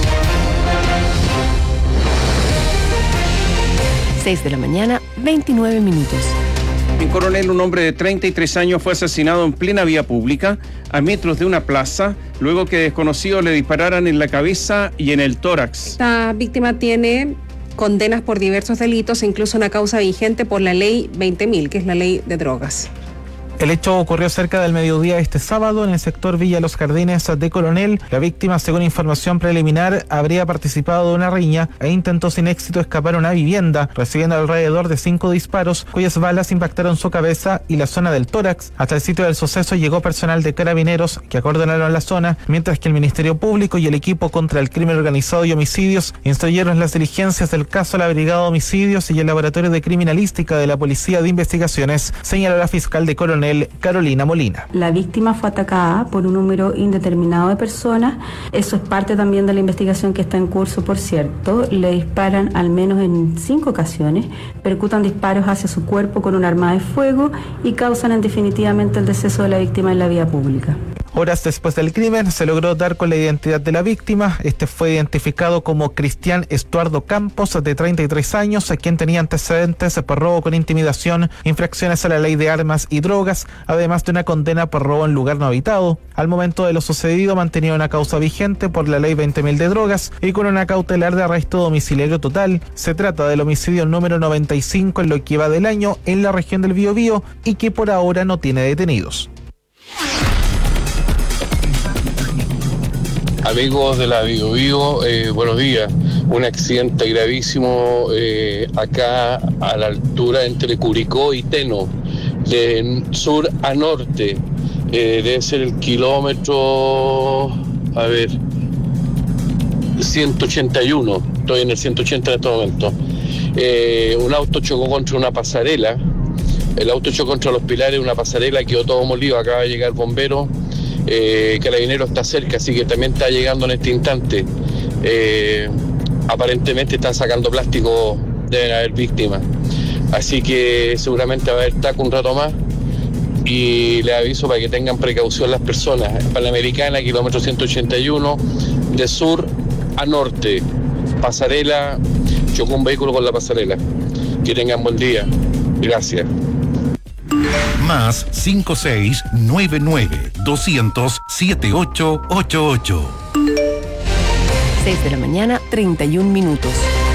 6 de la mañana, 29 minutos. En Coronel, un hombre de 33 años fue asesinado en plena vía pública, a metros de una plaza, luego que desconocidos le dispararan en la cabeza y en el tórax. Esta víctima tiene condenas por diversos delitos e incluso una causa vigente por la ley 20.000, que es la ley de drogas. El hecho ocurrió cerca del mediodía este sábado en el sector Villa Los Jardines de Coronel. La víctima, según información preliminar, habría participado de una riña e intentó sin éxito escapar a una vivienda, recibiendo alrededor de 5 disparos, cuyas balas impactaron su cabeza y la zona del tórax. Hasta el sitio del suceso llegó personal de Carabineros que acordonaron la zona, mientras que el Ministerio Público y el equipo contra el crimen organizado y homicidios instruyeron las diligencias del caso a la Brigada de Homicidios y el Laboratorio de Criminalística de la Policía de Investigaciones, señaló la fiscal de Coronel, Carolina Molina. La víctima fue atacada por un número indeterminado de personas. Eso es parte también de la investigación que está en curso, por cierto. Le disparan al menos en 5 ocasiones, percutan disparos hacia su cuerpo con un arma de fuego y causan definitivamente el deceso de la víctima en la vía pública. Horas después del crimen se logró dar con la identidad de la víctima. Este fue identificado como Cristian Estuardo Campos, de 33 años, quien tenía antecedentes por robo con intimidación, infracciones a la ley de armas y drogas, además de una condena por robo en lugar no habitado. Al momento de lo sucedido mantenía una causa vigente por la ley 20.000 de drogas y con una cautelar de arresto domiciliario total. Se trata del homicidio número 95 en lo que va del año en la región del Biobío y que por ahora no tiene detenidos. Amigos de la Biobío, buenos días. Un accidente gravísimo acá a la altura entre Curicó y Teno, de sur a norte. Debe ser el kilómetro, 181. Estoy en el 180 en este momento. Un auto chocó contra una pasarela. El auto chocó contra los pilares de una pasarela, quedó todo molido. Acaba de llegar bombero. Carabinero está cerca, así que también está llegando en este instante. Aparentemente están sacando plástico, deben haber víctimas. Así que seguramente va a haber taco un rato más. Y les aviso para que tengan precaución las personas. Panamericana, kilómetro 181, de sur a norte. Pasarela, chocó un vehículo con la pasarela. Que tengan buen día. Gracias. Más 5699-200-7888. 6 de la mañana, 31 minutos.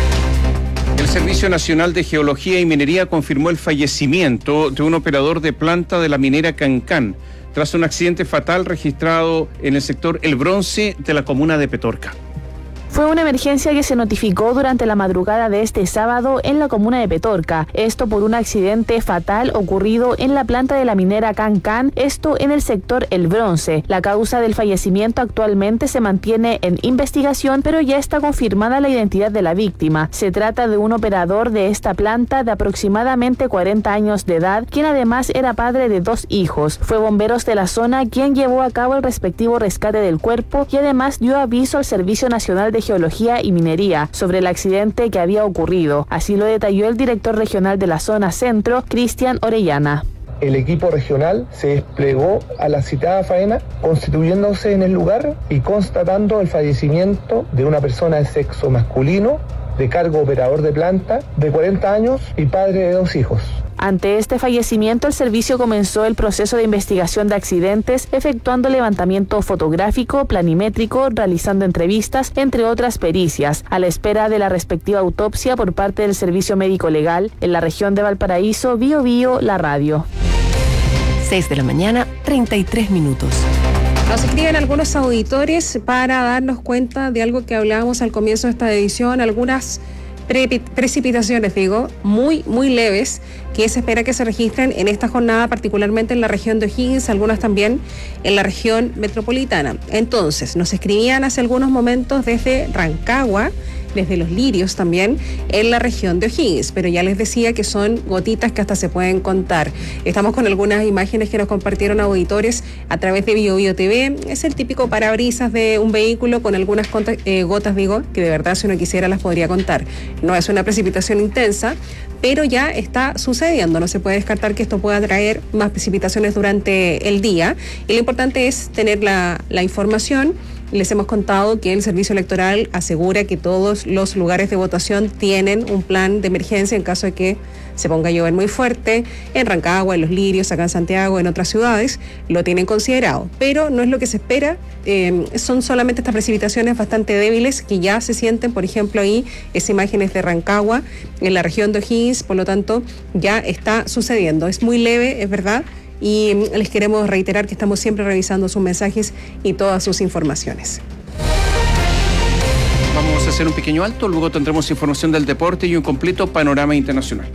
El Servicio Nacional de Geología y Minería confirmó el fallecimiento de un operador de planta de la minera Cancán tras un accidente fatal registrado en el sector El Bronce de la comuna de Petorca. Fue una emergencia que se notificó durante la madrugada de este sábado en la comuna de Petorca. Esto por un accidente fatal ocurrido en la planta de la minera Cancán, esto en el sector El Bronce. La causa del fallecimiento actualmente se mantiene en investigación, pero ya está confirmada la identidad de la víctima. Se trata de un operador de esta planta de aproximadamente 40 años de edad, quien además era padre de 2 hijos. Fue bomberos de la zona quien llevó a cabo el respectivo rescate del cuerpo y además dio aviso al Servicio Nacional de Geología y Minería sobre el accidente que había ocurrido. Así lo detalló el director regional de la zona centro, Cristian Orellana. El equipo regional se desplegó a la citada faena, constituyéndose en el lugar y constatando el fallecimiento de una persona de sexo masculino, de cargo operador de planta, de 40 años y padre de 2 hijos. Ante este fallecimiento, el servicio comenzó el proceso de investigación de accidentes, efectuando levantamiento fotográfico, planimétrico, realizando entrevistas, entre otras pericias, a la espera de la respectiva autopsia por parte del Servicio Médico Legal. En la región de Valparaíso, Biobío, la radio. 6 de la mañana, 33 minutos. Nos escriben algunos auditores para darnos cuenta de algo que hablábamos al comienzo de esta edición, algunas precipitaciones, muy leves, que se espera que se registren en esta jornada, particularmente en la región de O'Higgins, algunas también en la región metropolitana. Entonces, nos escribían hace algunos momentos desde Rancagua, desde Los Lirios también, en la región de O'Higgins, pero ya les decía que son gotitas que hasta se pueden contar. Estamos con algunas imágenes que nos compartieron auditores a través de Biobío TV. Es el típico parabrisas de un vehículo con algunas gotas, que de verdad si uno quisiera las podría contar. No es una precipitación intensa, pero ya está sucediendo. No se puede descartar que esto pueda traer más precipitaciones durante el día. Y lo importante es tener la información. Les hemos contado que el Servicio Electoral asegura que todos los lugares de votación tienen un plan de emergencia en caso de que se ponga a llover muy fuerte. En Rancagua, en Los Lirios, acá en Santiago, en otras ciudades, lo tienen considerado. Pero no es lo que se espera, son solamente estas precipitaciones bastante débiles que ya se sienten, por ejemplo, ahí, esas imágenes de Rancagua, en la región de O'Higgins, por lo tanto, ya está sucediendo. Es muy leve, es verdad. Y les queremos reiterar que estamos siempre revisando sus mensajes y todas sus informaciones. Vamos a hacer un pequeño alto, luego tendremos información del deporte y un completo panorama internacional.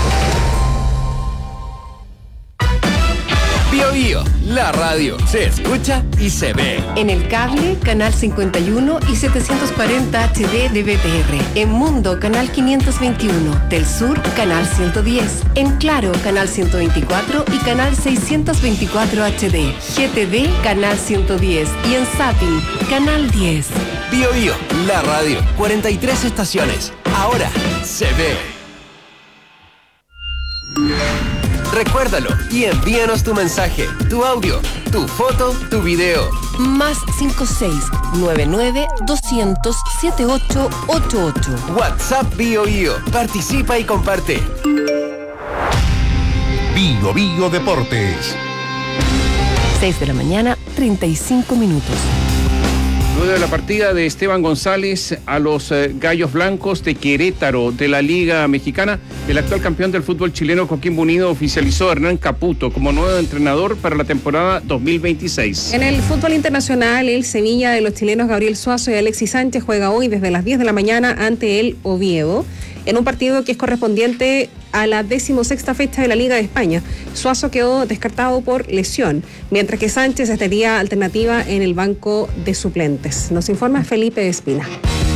Biobío, la radio se escucha y se ve. En el cable, canal 51 y 740 HD de BTR. En Mundo, canal 521. Del Sur, canal 110. En Claro, canal 124 y canal 624 HD. GTV, canal 110. Y en Zapping, canal 10. Biobío, la radio. 43 estaciones. Ahora se ve. Recuérdalo y envíanos tu mensaje, tu audio, tu foto, tu video. Más 56-99-200-7888. WhatsApp Bio Bio. Participa y comparte. Bio Bio Deportes. 6 de la mañana, 35 minutos. Luego de la partida de Esteban González a los Gallos Blancos de Querétaro de la Liga Mexicana, el actual campeón del fútbol chileno Coquimbo Unido oficializó a Hernán Caputo como nuevo entrenador para la temporada 2026. En el fútbol internacional, el Sevilla de los chilenos Gabriel Suazo y Alexis Sánchez juega hoy desde las 10 de la mañana ante el Oviedo, en un partido que es correspondiente a la 16ª fecha de la Liga de España. Suazo quedó descartado por lesión, mientras que Sánchez estaría alternativa en el banco de suplentes. Nos informa Felipe Espina.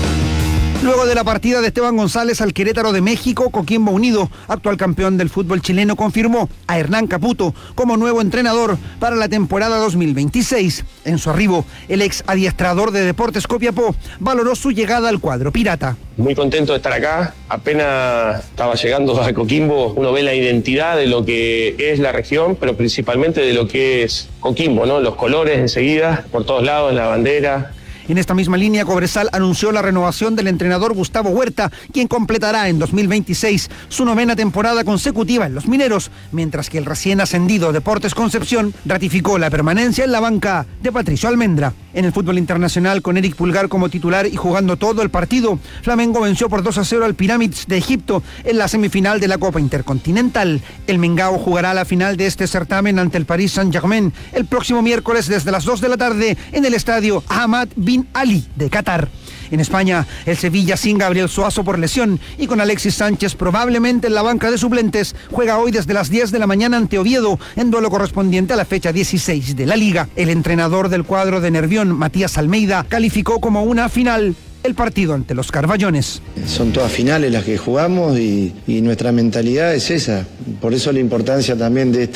Luego de la partida de Esteban González al Querétaro de México, Coquimbo Unido, actual campeón del fútbol chileno, confirmó a Hernán Caputo como nuevo entrenador para la temporada 2026. En su arribo, el ex adiestrador de Deportes Copiapó valoró su llegada al cuadro pirata. Muy contento de estar acá. Apenas estaba llegando a Coquimbo, uno ve la identidad de lo que es la región, pero principalmente de lo que es Coquimbo, ¿no? Los colores enseguida, por todos lados, la bandera. En esta misma línea, Cobresal anunció la renovación del entrenador Gustavo Huerta, quien completará en 2026 su 9ª temporada consecutiva en los Mineros, mientras que el recién ascendido Deportes Concepción ratificó la permanencia en la banca de Patricio Almendra. En el fútbol internacional, con Eric Pulgar como titular y jugando todo el partido, Flamengo venció por 2-0 al Pyramids de Egipto en la semifinal de la Copa Intercontinental. El Mengao jugará la final de este certamen ante el Paris Saint-Germain el próximo miércoles desde las 2 de la tarde en el estadio Hamad Bin Ali de Qatar. En España, el Sevilla sin Gabriel Suazo por lesión y con Alexis Sánchez probablemente en la banca de suplentes, juega hoy desde las 10 de la mañana ante Oviedo en duelo correspondiente a la fecha 16 de la Liga. El entrenador del cuadro de Nervión, Matías Almeida, calificó como una final el partido ante los Carballones. Son todas finales las que jugamos y nuestra mentalidad es esa. Por eso la importancia también de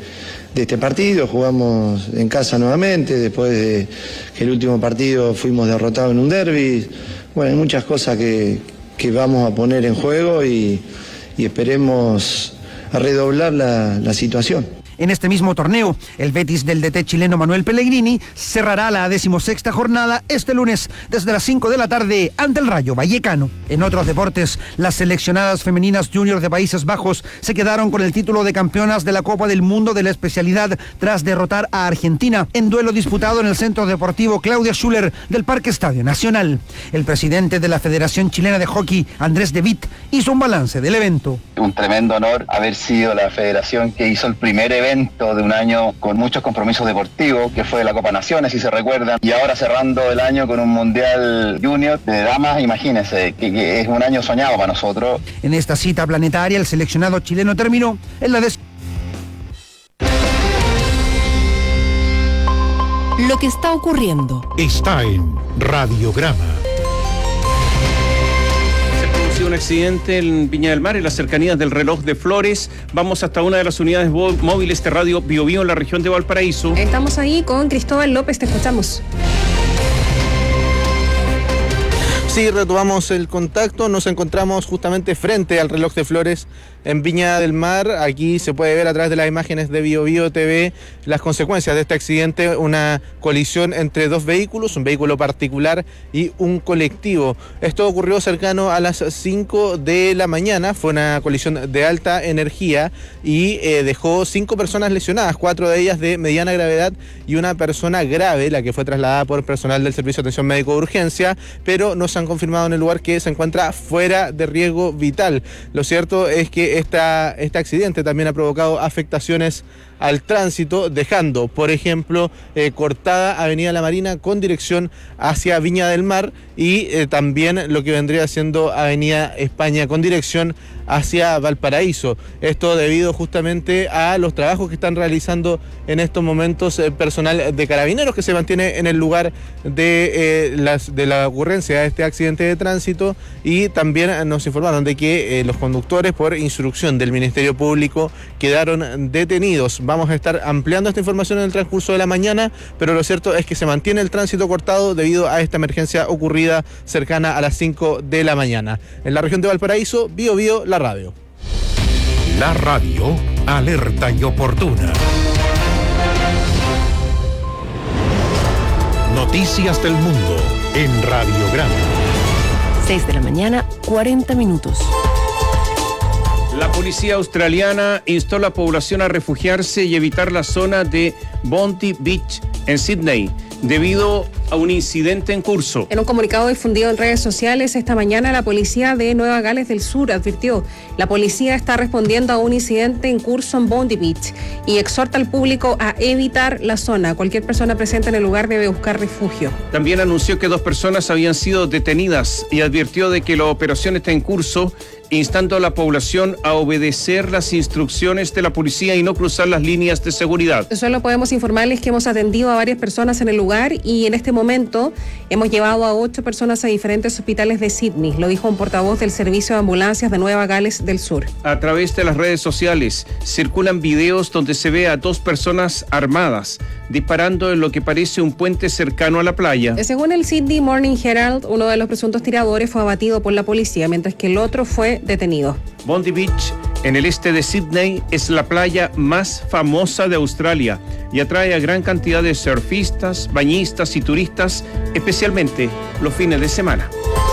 este partido. Jugamos en casa nuevamente, después de que el último partido fuimos derrotados en un derbi. Bueno, hay muchas cosas que vamos a poner en juego y esperemos a redoblar la situación. En este mismo torneo, el Betis del DT chileno Manuel Pellegrini cerrará la 16ª jornada este lunes desde las 5 de la tarde ante el Rayo Vallecano. En otros deportes, las seleccionadas femeninas junior de Países Bajos se quedaron con el título de campeonas de la Copa del Mundo de la especialidad tras derrotar a Argentina en duelo disputado en el Centro Deportivo Claudia Schuller del Parque Estadio Nacional. El presidente de la Federación Chilena de Hockey, Andrés De Witt, hizo un balance del evento. Un tremendo honor haber sido la federación que hizo el primer evento de un año con muchos compromisos deportivos, que fue la Copa Naciones, si se recuerdan, y ahora cerrando el año con un Mundial Junior de damas. Imagínense que es un año soñado para nosotros. En esta cita planetaria, el seleccionado chileno terminó en la Lo que está ocurriendo está en Radiograma. Un accidente en Viña del Mar, en las cercanías del Reloj de Flores. Vamos hasta una de las unidades móviles de Radio Bio Bio en la región de Valparaíso. Estamos ahí con Cristóbal López, te escuchamos. Sí, retomamos el contacto, nos encontramos justamente frente al Reloj de Flores en Viña del Mar. Aquí se puede ver a través de las imágenes de Bio Bio TV las consecuencias de este accidente, una colisión entre dos vehículos, un vehículo particular y un colectivo. Esto ocurrió cercano a las 5 de la mañana, fue una colisión de alta energía y dejó 5 personas lesionadas, 4 de ellas de mediana gravedad y una persona grave, la que fue trasladada por personal del Servicio de Atención Médico de Urgencia, pero no se han confirmado en el lugar que se encuentra fuera de riesgo vital. Lo cierto es que este accidente también ha provocado afectaciones al tránsito, dejando, por ejemplo, cortada Avenida La Marina con dirección hacia Viña del Mar y también lo que vendría siendo Avenida España con dirección hacia Valparaíso. Esto debido justamente a los trabajos que están realizando en estos momentos personal de Carabineros que se mantiene en el lugar de la ocurrencia de este accidente de tránsito, y también nos informaron de que los conductores, por instrucción del Ministerio Público, quedaron detenidos. Vamos a estar ampliando esta información en el transcurso de la mañana, pero lo cierto es que se mantiene el tránsito cortado debido a esta emergencia ocurrida cercana a las 5 de la mañana. En la región de Valparaíso, Bio Bio, la radio. La radio alerta y oportuna. Noticias del mundo en Radio Grande. 6 de la mañana, 40 minutos. La policía australiana instó a la población a refugiarse y evitar la zona de Bondi Beach en Sydney debido a un incidente en curso. En un comunicado difundido en redes sociales esta mañana, la policía de Nueva Gales del Sur advirtió: la policía está respondiendo a un incidente en curso en Bondi Beach y exhorta al público a evitar la zona. Cualquier persona presente en el lugar debe buscar refugio. También anunció que 2 personas habían sido detenidas y advirtió de que la operación está en curso, instando a la población a obedecer las instrucciones de la policía y no cruzar las líneas de seguridad. Solo podemos informarles que hemos atendido a varias personas en el lugar y en este momento hemos llevado a 8 personas a diferentes hospitales de Sydney, lo dijo un portavoz del Servicio de Ambulancias de Nueva Gales del Sur. A través de las redes sociales circulan videos donde se ve a 2 personas armadas disparando en lo que parece un puente cercano a la playa. Según el Sydney Morning Herald, uno de los presuntos tiradores fue abatido por la policía, mientras que el otro fue detenido. Bondi Beach, en el este de Sydney, es la playa más famosa de Australia y atrae a gran cantidad de surfistas, bañistas y turistas, especialmente los fines de semana.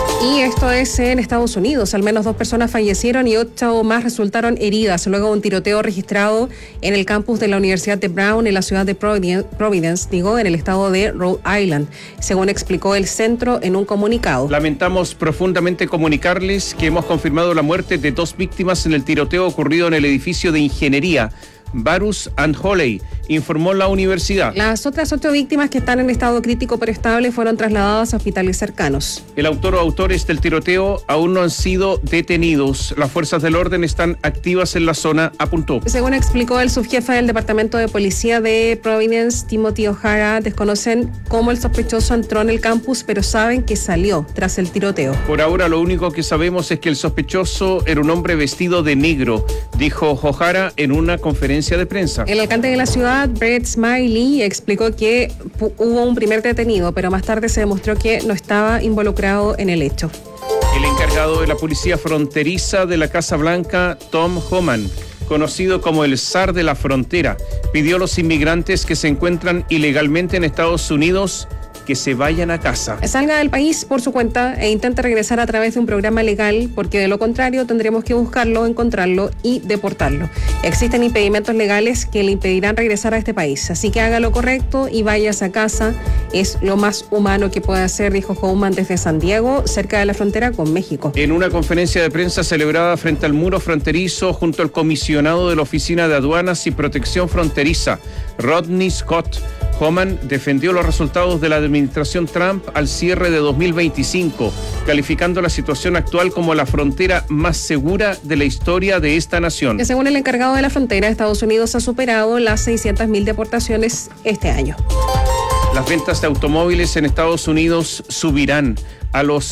Y esto es en Estados Unidos. Al menos 2 personas fallecieron y 8 más resultaron heridas luego de un tiroteo registrado en el campus de la Universidad de Brown en la ciudad de Providence, en el estado de Rhode Island, según explicó el centro en un comunicado. Lamentamos profundamente comunicarles que hemos confirmado la muerte de 2 víctimas en el tiroteo ocurrido en el edificio de ingeniería Varus and Holley, informó la universidad. Las otras 8 víctimas que están en estado crítico pero estable fueron trasladadas a hospitales cercanos. El autor o autores del tiroteo aún no han sido detenidos. Las fuerzas del orden están activas en la zona, apuntó. Según explicó el subjefe del Departamento de Policía de Providence, Timothy O'Hara, desconocen cómo el sospechoso entró en el campus, pero saben que salió tras el tiroteo. Por ahora lo único que sabemos es que el sospechoso era un hombre vestido de negro, dijo O'Hara en una conferencia de prensa. El alcalde de la ciudad, Brett Smiley, explicó que hubo un primer detenido, pero más tarde se demostró que no estaba involucrado en el hecho. El encargado de la policía fronteriza de la Casa Blanca, Tom Homan, conocido como el zar de la frontera, pidió a los inmigrantes que se encuentran ilegalmente en Estados Unidos que se vayan a casa. Salga del país por su cuenta e intente regresar a través de un programa legal, porque de lo contrario tendremos que buscarlo, encontrarlo y deportarlo. Existen impedimentos legales que le impedirán regresar a este país, así que haga lo correcto y váyase a casa. Es lo más humano que puede hacer, dijo Homan desde San Diego, cerca de la frontera con México. En una conferencia de prensa celebrada frente al muro fronterizo junto al comisionado de la Oficina de Aduanas y Protección Fronteriza, Rodney Scott, Homan defendió los resultados de la administración Trump al cierre de 2025, calificando la situación actual como la frontera más segura de la historia de esta nación. Según el encargado de la frontera, Estados Unidos ha superado las 600.000 deportaciones este año. Las ventas de automóviles en Estados Unidos subirán a los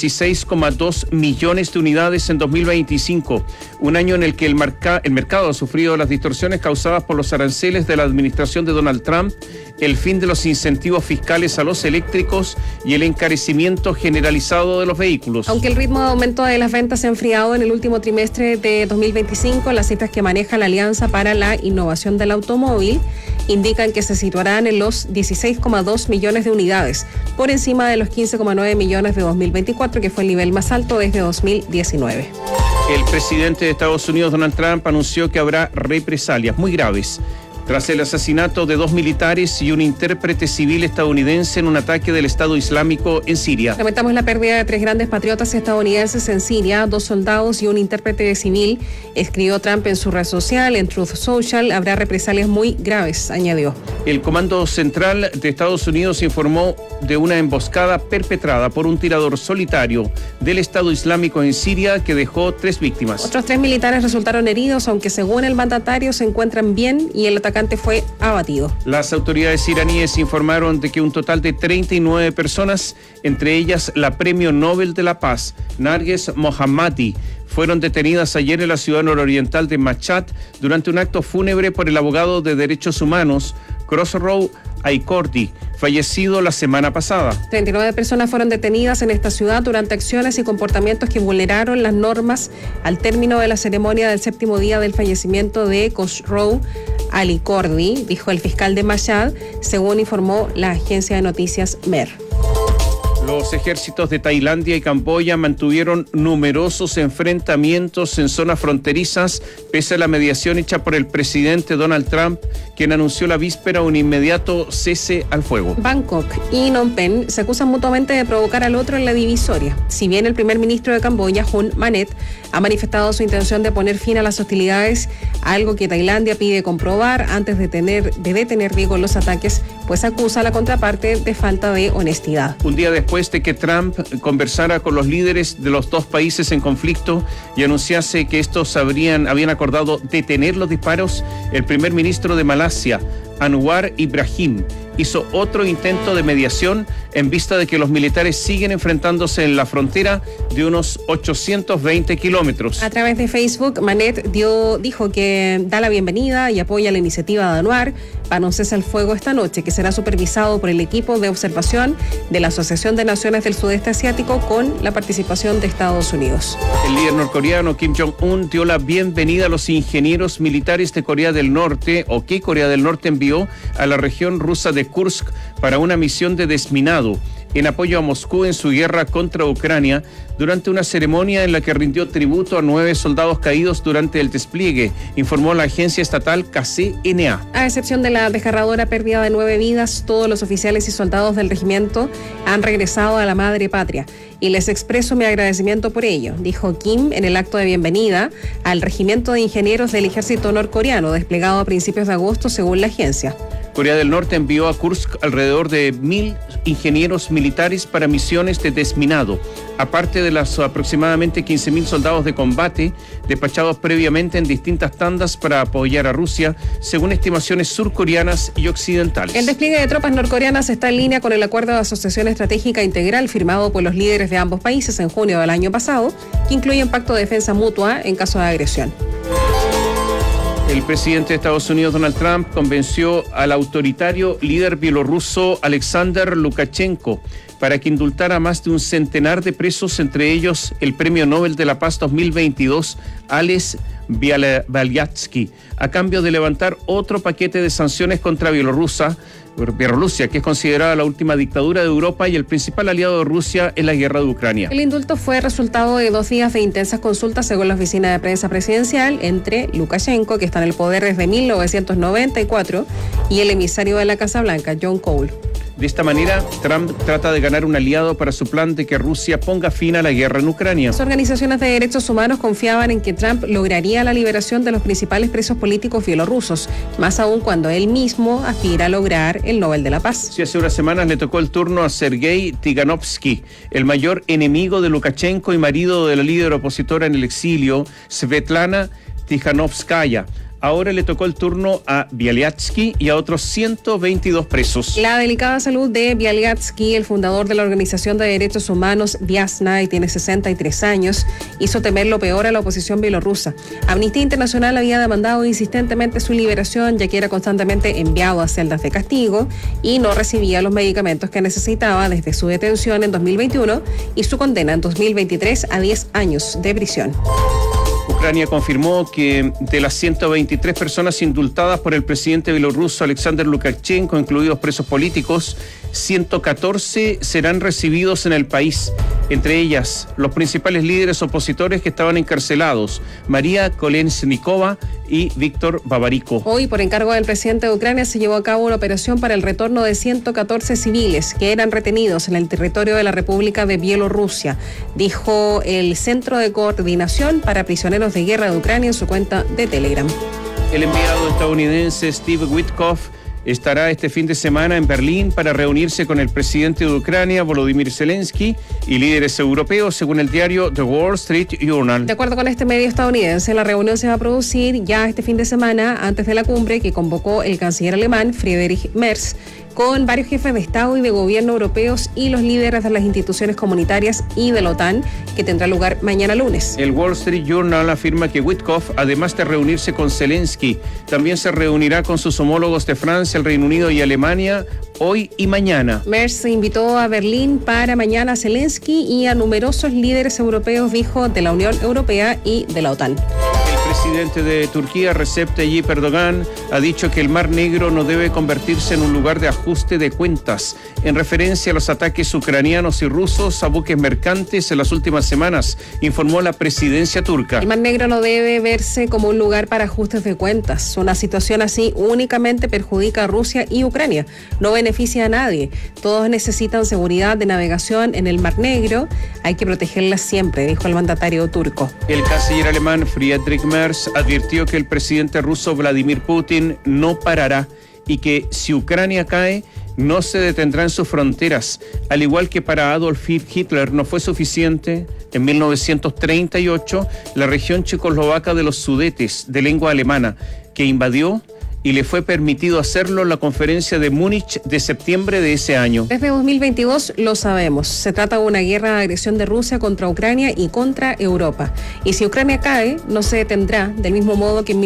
16,2 millones de unidades en 2025, un año en el que el mercado ha sufrido las distorsiones causadas por los aranceles de la administración de Donald Trump, el fin de los incentivos fiscales a los eléctricos y el encarecimiento generalizado de los vehículos. Aunque el ritmo de aumento de las ventas se ha enfriado en el último trimestre de 2025, las cifras que maneja la Alianza para la Innovación del Automóvil indican que se situarán en los 16,2 millones de unidades, por encima de los 15,9 millones de 2024, que fue el nivel más alto desde 2019. El presidente de Estados Unidos, Donald Trump, anunció que habrá represalias muy graves tras el asesinato de 2 militares y un intérprete civil estadounidense en un ataque del Estado Islámico en Siria. Lamentamos la pérdida de 3 grandes patriotas estadounidenses en Siria, 2 soldados y un intérprete civil, escribió Trump en su red social, en Truth Social. Habrá represalias muy graves, añadió. El Comando Central de Estados Unidos informó de una emboscada perpetrada por un tirador solitario del Estado Islámico en Siria que dejó 3 víctimas. Otros 3 militares resultaron heridos, aunque según el mandatario se encuentran bien y el atacante fue abatido. Las autoridades iraníes informaron de que un total de 39 personas, entre ellas la Premio Nobel de la Paz, Narges Mohammadi, fueron detenidas ayer en la ciudad nororiental de Mashhad durante un acto fúnebre por el abogado de derechos humanos Khosrow Aikordi, fallecido la semana pasada. 39 personas fueron detenidas en esta ciudad durante acciones y comportamientos que vulneraron las normas al término de la ceremonia del 7º día del fallecimiento de Khosrow Alicordi, dijo el fiscal de Mashhad, según informó la agencia de noticias MER. Los ejércitos de Tailandia y Camboya mantuvieron numerosos enfrentamientos en zonas fronterizas pese a la mediación hecha por el presidente Donald Trump, quien anunció la víspera un inmediato cese al fuego. Bangkok y Phnom Penh se acusan mutuamente de provocar al otro en la divisoria. Si bien el primer ministro de Camboya, Hun Manet, ha manifestado su intención de poner fin a las hostilidades, algo que Tailandia pide comprobar antes de detener los ataques, pues acusa a la contraparte de falta de honestidad. Un día después de que Trump conversara con los líderes de los dos países en conflicto y anunciase que estos habían acordado detener los disparos, el primer ministro de Malasia, Anwar Ibrahim, hizo otro intento de mediación en vista de que los militares siguen enfrentándose en la frontera de unos 820 kilómetros. A través de Facebook, Manet dijo que da la bienvenida y apoya la iniciativa de Anwar para un cese al fuego esta noche, que será supervisado por el equipo de observación de la Asociación de Naciones del Sudeste Asiático con la participación de Estados Unidos. El líder norcoreano Kim Jong-un dio la bienvenida a los ingenieros militares de Corea del Norte, o que Corea del Norte envió a la región rusa de Kursk para una misión de desminado en apoyo a Moscú en su guerra contra Ucrania, durante una ceremonia en la que rindió tributo a 9 soldados caídos durante el despliegue, informó la agencia estatal KCNA. A excepción de la desgarradora pérdida de 9 vidas, todos los oficiales y soldados del regimiento han regresado a la madre patria y les expreso mi agradecimiento por ello, dijo Kim en el acto de bienvenida al regimiento de ingenieros del ejército norcoreano, desplegado a principios de agosto según la agencia. Corea del Norte envió a Kursk alrededor de 1.000 ingenieros militares para misiones de desminado, aparte de los aproximadamente 15.000 soldados de combate despachados previamente en distintas tandas para apoyar a Rusia, según estimaciones surcoreanas y occidentales. El despliegue de tropas norcoreanas está en línea con el acuerdo de asociación estratégica integral firmado por los líderes de ambos países en junio del año pasado, que incluye un pacto de defensa mutua en caso de agresión. El presidente de Estados Unidos, Donald Trump, convenció al autoritario líder bielorruso Alexander Lukashenko para que indultara a más de un centenar de presos, entre ellos el Premio Nobel de la Paz 2022, Ales Bialyatsky, a cambio de levantar otro paquete de sanciones contra Bielorrusia, que es considerada la última dictadura de Europa y el principal aliado de Rusia en la guerra de Ucrania. El indulto fue resultado de 2 días de intensas consultas, según la oficina de prensa presidencial, entre Lukashenko, que está en el poder desde 1994, y el emisario de la Casa Blanca, John Cole. De esta manera, Trump trata de ganar un aliado para su plan de que Rusia ponga fin a la guerra en Ucrania. Las organizaciones de derechos humanos confiaban en que Trump lograría la liberación de los principales presos políticos bielorrusos, más aún cuando él mismo aspira a lograr el Nobel de la Paz. Sí, hace unas semanas le tocó el turno a Sergei Tiganovsky, el mayor enemigo de Lukashenko y marido de la líder opositora en el exilio, Svetlana Tikhanovskaya. Ahora le tocó el turno a Bialyatsky y a otros 122 presos. La delicada salud de Bialyatsky, el fundador de la Organización de Derechos Humanos Viasna, y tiene 63 años, hizo temer lo peor a la oposición bielorrusa. Amnistía Internacional había demandado insistentemente su liberación, ya que era constantemente enviado a celdas de castigo y no recibía los medicamentos que necesitaba desde su detención en 2021 y su condena en 2023 a 10 años de prisión. Ucrania confirmó que de las 123 personas indultadas por el presidente bielorruso Alexander Lukashenko, incluidos presos políticos, 114 serán recibidos en el país. Entre ellas, los principales líderes opositores que estaban encarcelados, María Kolesnikova y Víctor Babariko. Hoy, por encargo del presidente de Ucrania, se llevó a cabo una operación para el retorno de 114 civiles que eran retenidos en el territorio de la República de Bielorrusia, dijo el Centro de Coordinación para Prisioneros de Guerra de Ucrania en su cuenta de Telegram. El enviado estadounidense Steve Witkoff estará este fin de semana en Berlín para reunirse con el presidente de Ucrania, Volodymyr Zelensky, y líderes europeos, según el diario The Wall Street Journal. De acuerdo con este medio estadounidense, la reunión se va a producir ya este fin de semana, antes de la cumbre que convocó el canciller alemán Friedrich Merz con varios jefes de Estado y de gobierno europeos y los líderes de las instituciones comunitarias y de la OTAN, que tendrá lugar mañana lunes. El Wall Street Journal afirma que Witkoff, además de reunirse con Zelensky, también se reunirá con sus homólogos de Francia, el Reino Unido y Alemania hoy y mañana. Merz invitó a Berlín para mañana a Zelensky y a numerosos líderes europeos, dijo, de la Unión Europea y de la OTAN. El presidente de Turquía, Recep Tayyip Erdogan, ha dicho que el Mar Negro no debe convertirse en un lugar de ajuste de cuentas, en referencia a los ataques ucranianos y rusos a buques mercantes en las últimas semanas, informó la presidencia turca. El Mar Negro no debe verse como un lugar para ajustes de cuentas. Una situación así únicamente perjudica a Rusia y Ucrania, no beneficia a nadie. Todos necesitan seguridad de navegación en el Mar Negro, hay que protegerla siempre, dijo el mandatario turco. El canciller alemán Friedrich Merz advirtió que el presidente ruso Vladimir Putin no parará y que si Ucrania cae, no se detendrá en sus fronteras. Al igual que para Adolf Hitler no fue suficiente, en 1938, la región checoslovaca de los Sudetes, de lengua alemana, que invadió y le fue permitido hacerlo en la conferencia de Múnich de septiembre de ese año. Desde 2022 lo sabemos. Se trata de una guerra de agresión de Rusia contra Ucrania y contra Europa. Y si Ucrania cae, no se detendrá, del mismo modo que en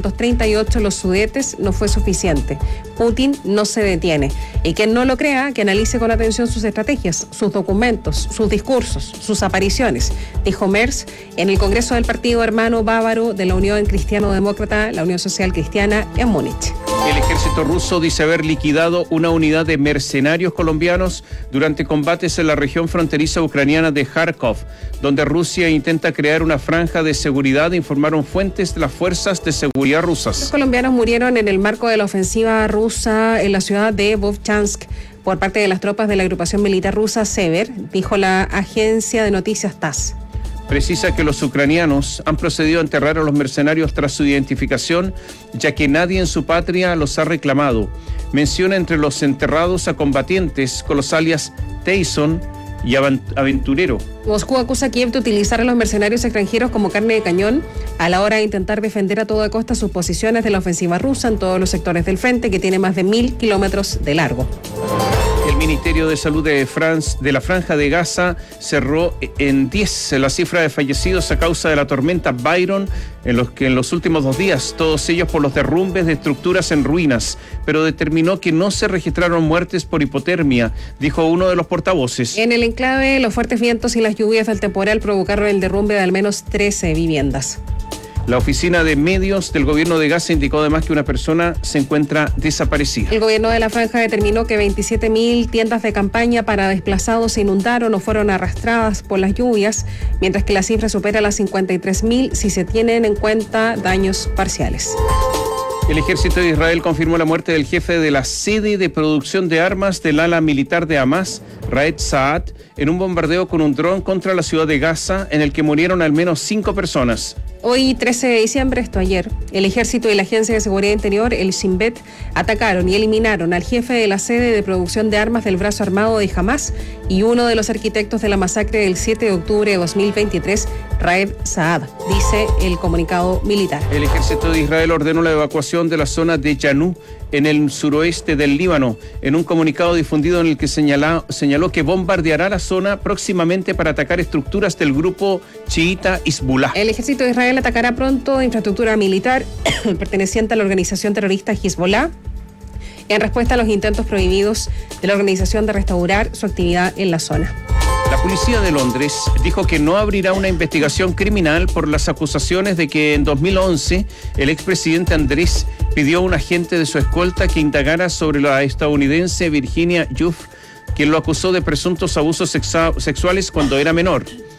1938 los Sudetes no fue suficiente. Putin no se detiene. Y quien no lo crea, que analice con atención sus estrategias, sus documentos, sus discursos, sus apariciones, dijo Merz en el Congreso del Partido Hermano Bávaro de la Unión Cristiano-Demócrata, la Unión Social Cristiana, en Múnich. El ejército ruso dice haber liquidado una unidad de mercenarios colombianos durante combates en la región fronteriza ucraniana de Kharkov, donde Rusia intenta crear una franja de seguridad, informaron fuentes de las fuerzas de seguridad rusas. Los colombianos murieron en el marco de la ofensiva rusa en la ciudad de Vovchansk por parte de las tropas de la agrupación militar rusa Sever, dijo la agencia de noticias TASS. Precisa que los ucranianos han procedido a enterrar a los mercenarios tras su identificación, ya que nadie en su patria los ha reclamado. Menciona entre los enterrados a combatientes con los alias Tyson y Aventurero. Moscú acusa a Kiev de utilizar a los mercenarios extranjeros como carne de cañón a la hora de intentar defender a toda costa sus posiciones de la ofensiva rusa en todos los sectores del frente, que tiene más de 1.000 kilómetros de largo. El Ministerio de Salud de la Franja de Gaza cerró en 10 la cifra de fallecidos a causa de la tormenta Byron, en los últimos 2 días, todos ellos por los derrumbes de estructuras en ruinas, pero determinó que no se registraron muertes por hipotermia, dijo uno de los portavoces. En el enclave, los fuertes vientos y las lluvias del temporal provocaron el derrumbe de al menos 13 viviendas. La oficina de medios del gobierno de Gaza indicó además que una persona se encuentra desaparecida. El gobierno de la franja determinó que 27.000 tiendas de campaña para desplazados se inundaron o fueron arrastradas por las lluvias, mientras que la cifra supera las 53.000 si se tienen en cuenta daños parciales. El ejército de Israel confirmó la muerte del jefe de la sede de producción de armas del ala militar de Hamas, Raed Saad, en un bombardeo con un dron contra la ciudad de Gaza, en el que murieron al menos 5 personas. Hoy, 13 de diciembre, esto ayer, el Ejército y la Agencia de Seguridad Interior, el Shin Bet, atacaron y eliminaron al jefe de la sede de producción de armas del brazo armado de Hamas y uno de los arquitectos de la masacre del 7 de octubre de 2023, Raed Saad, dice el comunicado militar. El Ejército de Israel ordenó la evacuación de la zona de Yanú, en el suroeste del Líbano, en un comunicado difundido en el que señaló que bombardeará la zona próximamente para atacar estructuras del grupo chiita Hezbollah. El ejército de Israel atacará pronto infraestructura militar perteneciente a la organización terrorista Hezbollah, en respuesta a los intentos prohibidos de la organización de restaurar su actividad en la zona. La policía de Londres dijo que no abrirá una investigación criminal por las acusaciones de que en 2011 el expresidente Andrés pidió a un agente de su escolta que indagara sobre la estadounidense Virginia Giuff, quien lo acusó de presuntos abusos sexuales cuando era menor.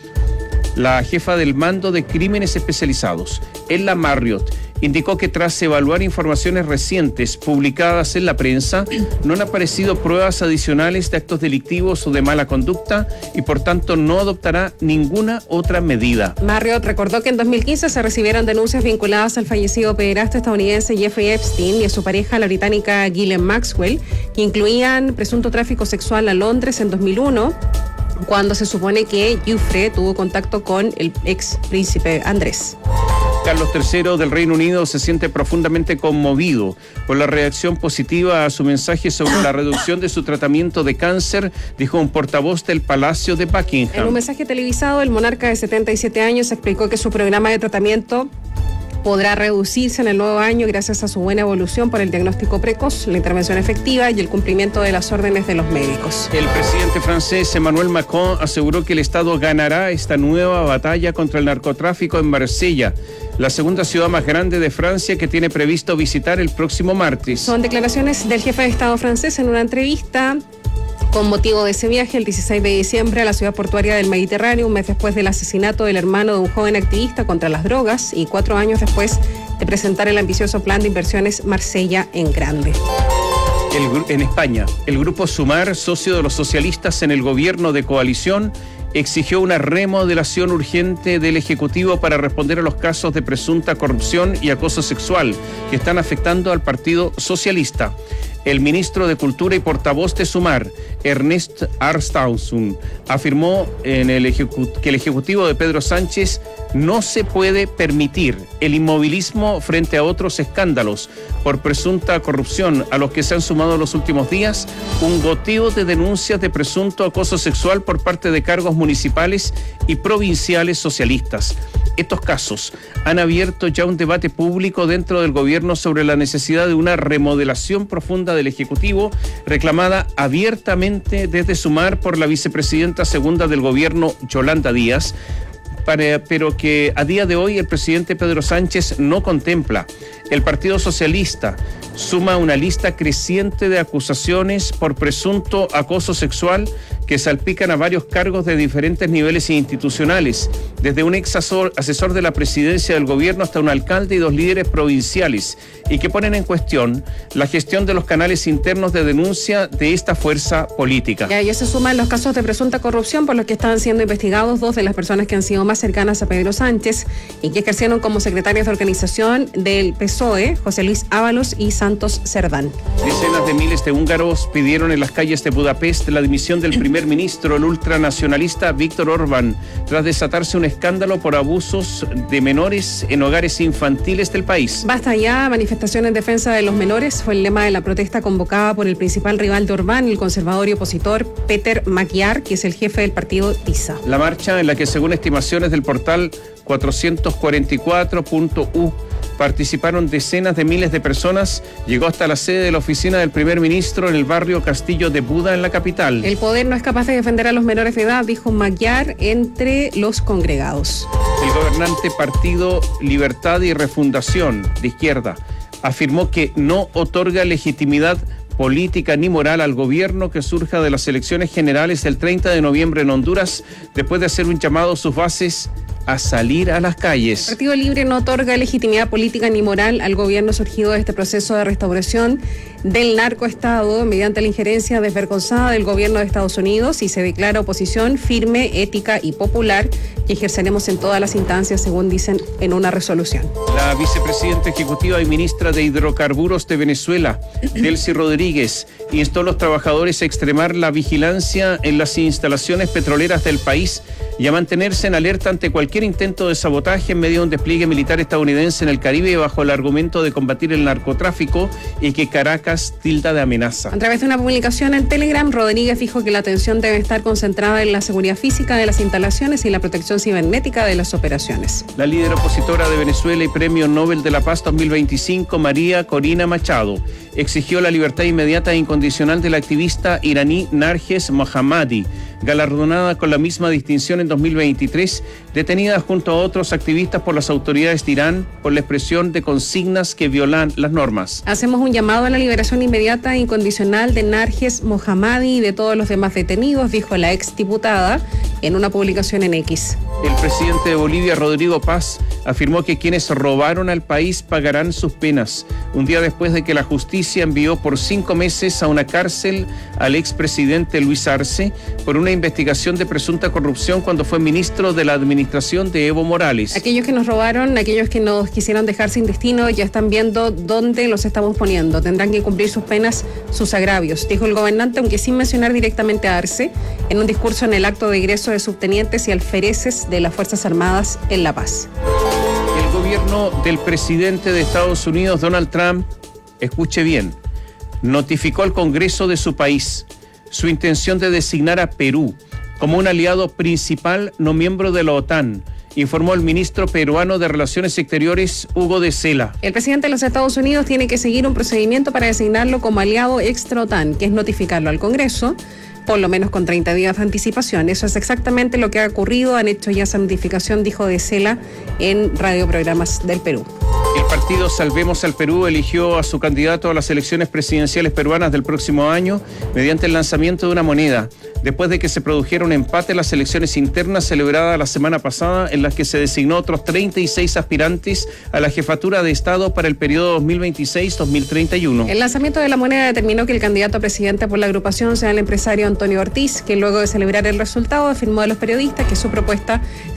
La jefa del mando de crímenes especializados, Ella Marriott, indicó que tras evaluar informaciones recientes publicadas en la prensa, no han aparecido pruebas adicionales de actos delictivos o de mala conducta y por tanto no adoptará ninguna otra medida. Marriott recordó que en 2015 se recibieron denuncias vinculadas al fallecido pederasta estadounidense Jeffrey Epstein y a su pareja, la británica Ghislaine Maxwell, que incluían presunto tráfico sexual a Londres en 2001, cuando se supone que Giuffre tuvo contacto con el ex príncipe Andrés. Carlos III del Reino Unido se siente profundamente conmovido por la reacción positiva a su mensaje sobre la reducción de su tratamiento de cáncer, dijo un portavoz del Palacio de Buckingham. En un mensaje televisado, el monarca de 77 años explicó que su programa de tratamiento podrá reducirse en el nuevo año gracias a su buena evolución por el diagnóstico precoz, la intervención efectiva y el cumplimiento de las órdenes de los médicos. El presidente francés Emmanuel Macron aseguró que el Estado ganará esta nueva batalla contra el narcotráfico en Marsella, la segunda ciudad más grande de Francia que tiene previsto visitar el próximo martes. Son declaraciones del jefe de Estado francés en una entrevista con motivo de ese viaje el 16 de diciembre a la ciudad portuaria del Mediterráneo, un mes después del asesinato del hermano de un joven activista contra las drogas y 4 años después de presentar el ambicioso plan de inversiones Marsella en Grande. En España, el grupo Sumar, socio de los socialistas en el gobierno de coalición, exigió una remodelación urgente del Ejecutivo para responder a los casos de presunta corrupción y acoso sexual que están afectando al Partido Socialista. El ministro de Cultura y portavoz de Sumar, Ernest Arstausun, afirmó que el Ejecutivo de Pedro Sánchez no se puede permitir el inmovilismo frente a otros escándalos por presunta corrupción a los que se han sumado en los últimos días un goteo de denuncias de presunto acoso sexual por parte de cargos municipales y provinciales socialistas. Estos casos han abierto ya un debate público dentro del gobierno sobre la necesidad de una remodelación profunda del Ejecutivo, reclamada abiertamente desde Sumar por la vicepresidenta segunda del gobierno, Yolanda Díaz, pero que a día de hoy el presidente Pedro Sánchez no contempla. El Partido Socialista suma una lista creciente de acusaciones por presunto acoso sexual que salpican a varios cargos de diferentes niveles institucionales, desde un ex asesor de la presidencia del gobierno hasta un alcalde y 2 líderes provinciales, y que ponen en cuestión la gestión de los canales internos de denuncia de esta fuerza política. Y a ello se suman los casos de presunta corrupción por los que están siendo investigados 2 de las personas que han sido más cercanas a Pedro Sánchez y que ejercieron como secretarios de organización del PSOE, José Luis Ábalos y Santos Cerdán. Decenas de miles de húngaros pidieron en las calles de Budapest la dimisión del primer ministro, el ultranacionalista Víctor Orbán, tras desatarse un escándalo por abusos de menores en hogares infantiles del país. Basta ya, manifestación en defensa de los menores fue el lema de la protesta convocada por el principal rival de Orbán, el conservador y opositor Peter Magyar, que es el jefe del partido TISA. La marcha, en la que según estimaciones del portal 444.u participaron decenas de miles de personas, llegó hasta la sede de la oficina del primer ministro en el barrio Castillo de Buda, en la capital. El poder no es capaz de defender a los menores de edad, dijo Magyar entre los congregados. El gobernante Partido Libertad y Refundación de izquierda afirmó que no otorga legitimidad política ni moral al gobierno que surja de las elecciones generales del 30 de noviembre en Honduras, después de hacer un llamado a sus bases a salir a las calles. El Partido Libre no otorga legitimidad política ni moral al gobierno surgido de este proceso de restauración del narcoestado mediante la injerencia desvergonzada del gobierno de Estados Unidos y se declara oposición firme, ética y popular que ejerceremos en todas las instancias, según dicen en una resolución. La vicepresidenta ejecutiva y ministra de Hidrocarburos de Venezuela, Delcy Rodríguez, instó a los trabajadores a extremar la vigilancia en las instalaciones petroleras del país y a mantenerse en alerta ante cualquier intento de sabotaje en medio de un despliegue militar estadounidense en el Caribe bajo el argumento de combatir el narcotráfico y que Caracas tilda de amenaza. A través de una publicación en Telegram, Rodríguez dijo que la atención debe estar concentrada en la seguridad física de las instalaciones y la protección cibernética de las operaciones. La líder opositora de Venezuela y Premio Nobel de la Paz 2025, María Corina Machado, exigió la libertad inmediata e incondicional de la activista iraní Narges Mohammadi, galardonada con la misma distinción en 2023, detenida junto a otros activistas por las autoridades de Irán por la expresión de consignas que violan las normas. Hacemos un llamado a la liberación inmediata e incondicional de Narges Mohammadi y de todos los demás detenidos, dijo la exdiputada en una publicación en X. El presidente de Bolivia, Rodrigo Paz, afirmó que quienes robaron al país pagarán sus penas, un día después de que la justicia envió por 5 meses a una cárcel al expresidente Luis Arce por una investigación de presunta corrupción cuando fue ministro de la administración de Evo Morales. Aquellos que nos robaron, aquellos que nos quisieron dejar sin destino, ya están viendo dónde los estamos poniendo. Tendrán que cumplir sus penas, sus agravios, dijo el gobernante, aunque sin mencionar directamente a Arce, en un discurso en el acto de egreso de subtenientes y alfereces de las Fuerzas Armadas en La Paz. El gobierno del presidente de Estados Unidos, Donald Trump, escuche bien, notificó al Congreso de su país su intención de designar a Perú como un aliado principal no miembro de la OTAN, informó el ministro peruano de Relaciones Exteriores, Hugo de Sela. El presidente de los Estados Unidos tiene que seguir un procedimiento para designarlo como aliado extra-OTAN, que es notificarlo al Congreso, por lo menos con 30 días de anticipación. Eso es exactamente lo que ha ocurrido. Han hecho ya esa notificación, dijo de Sela en radioprogramas del Perú. El partido Salvemos al Perú eligió a su candidato a las elecciones presidenciales peruanas del próximo año mediante el lanzamiento de una moneda, después de que se produjera un empate en las elecciones internas celebradas la semana pasada, en las que se designó otros 36 aspirantes a la jefatura de Estado para el periodo 2026-2031. El lanzamiento de la moneda determinó que el candidato a presidente por la agrupación sea el empresario Antonio Ortiz, que luego de celebrar el resultado afirmó a los periodistas que su propuesta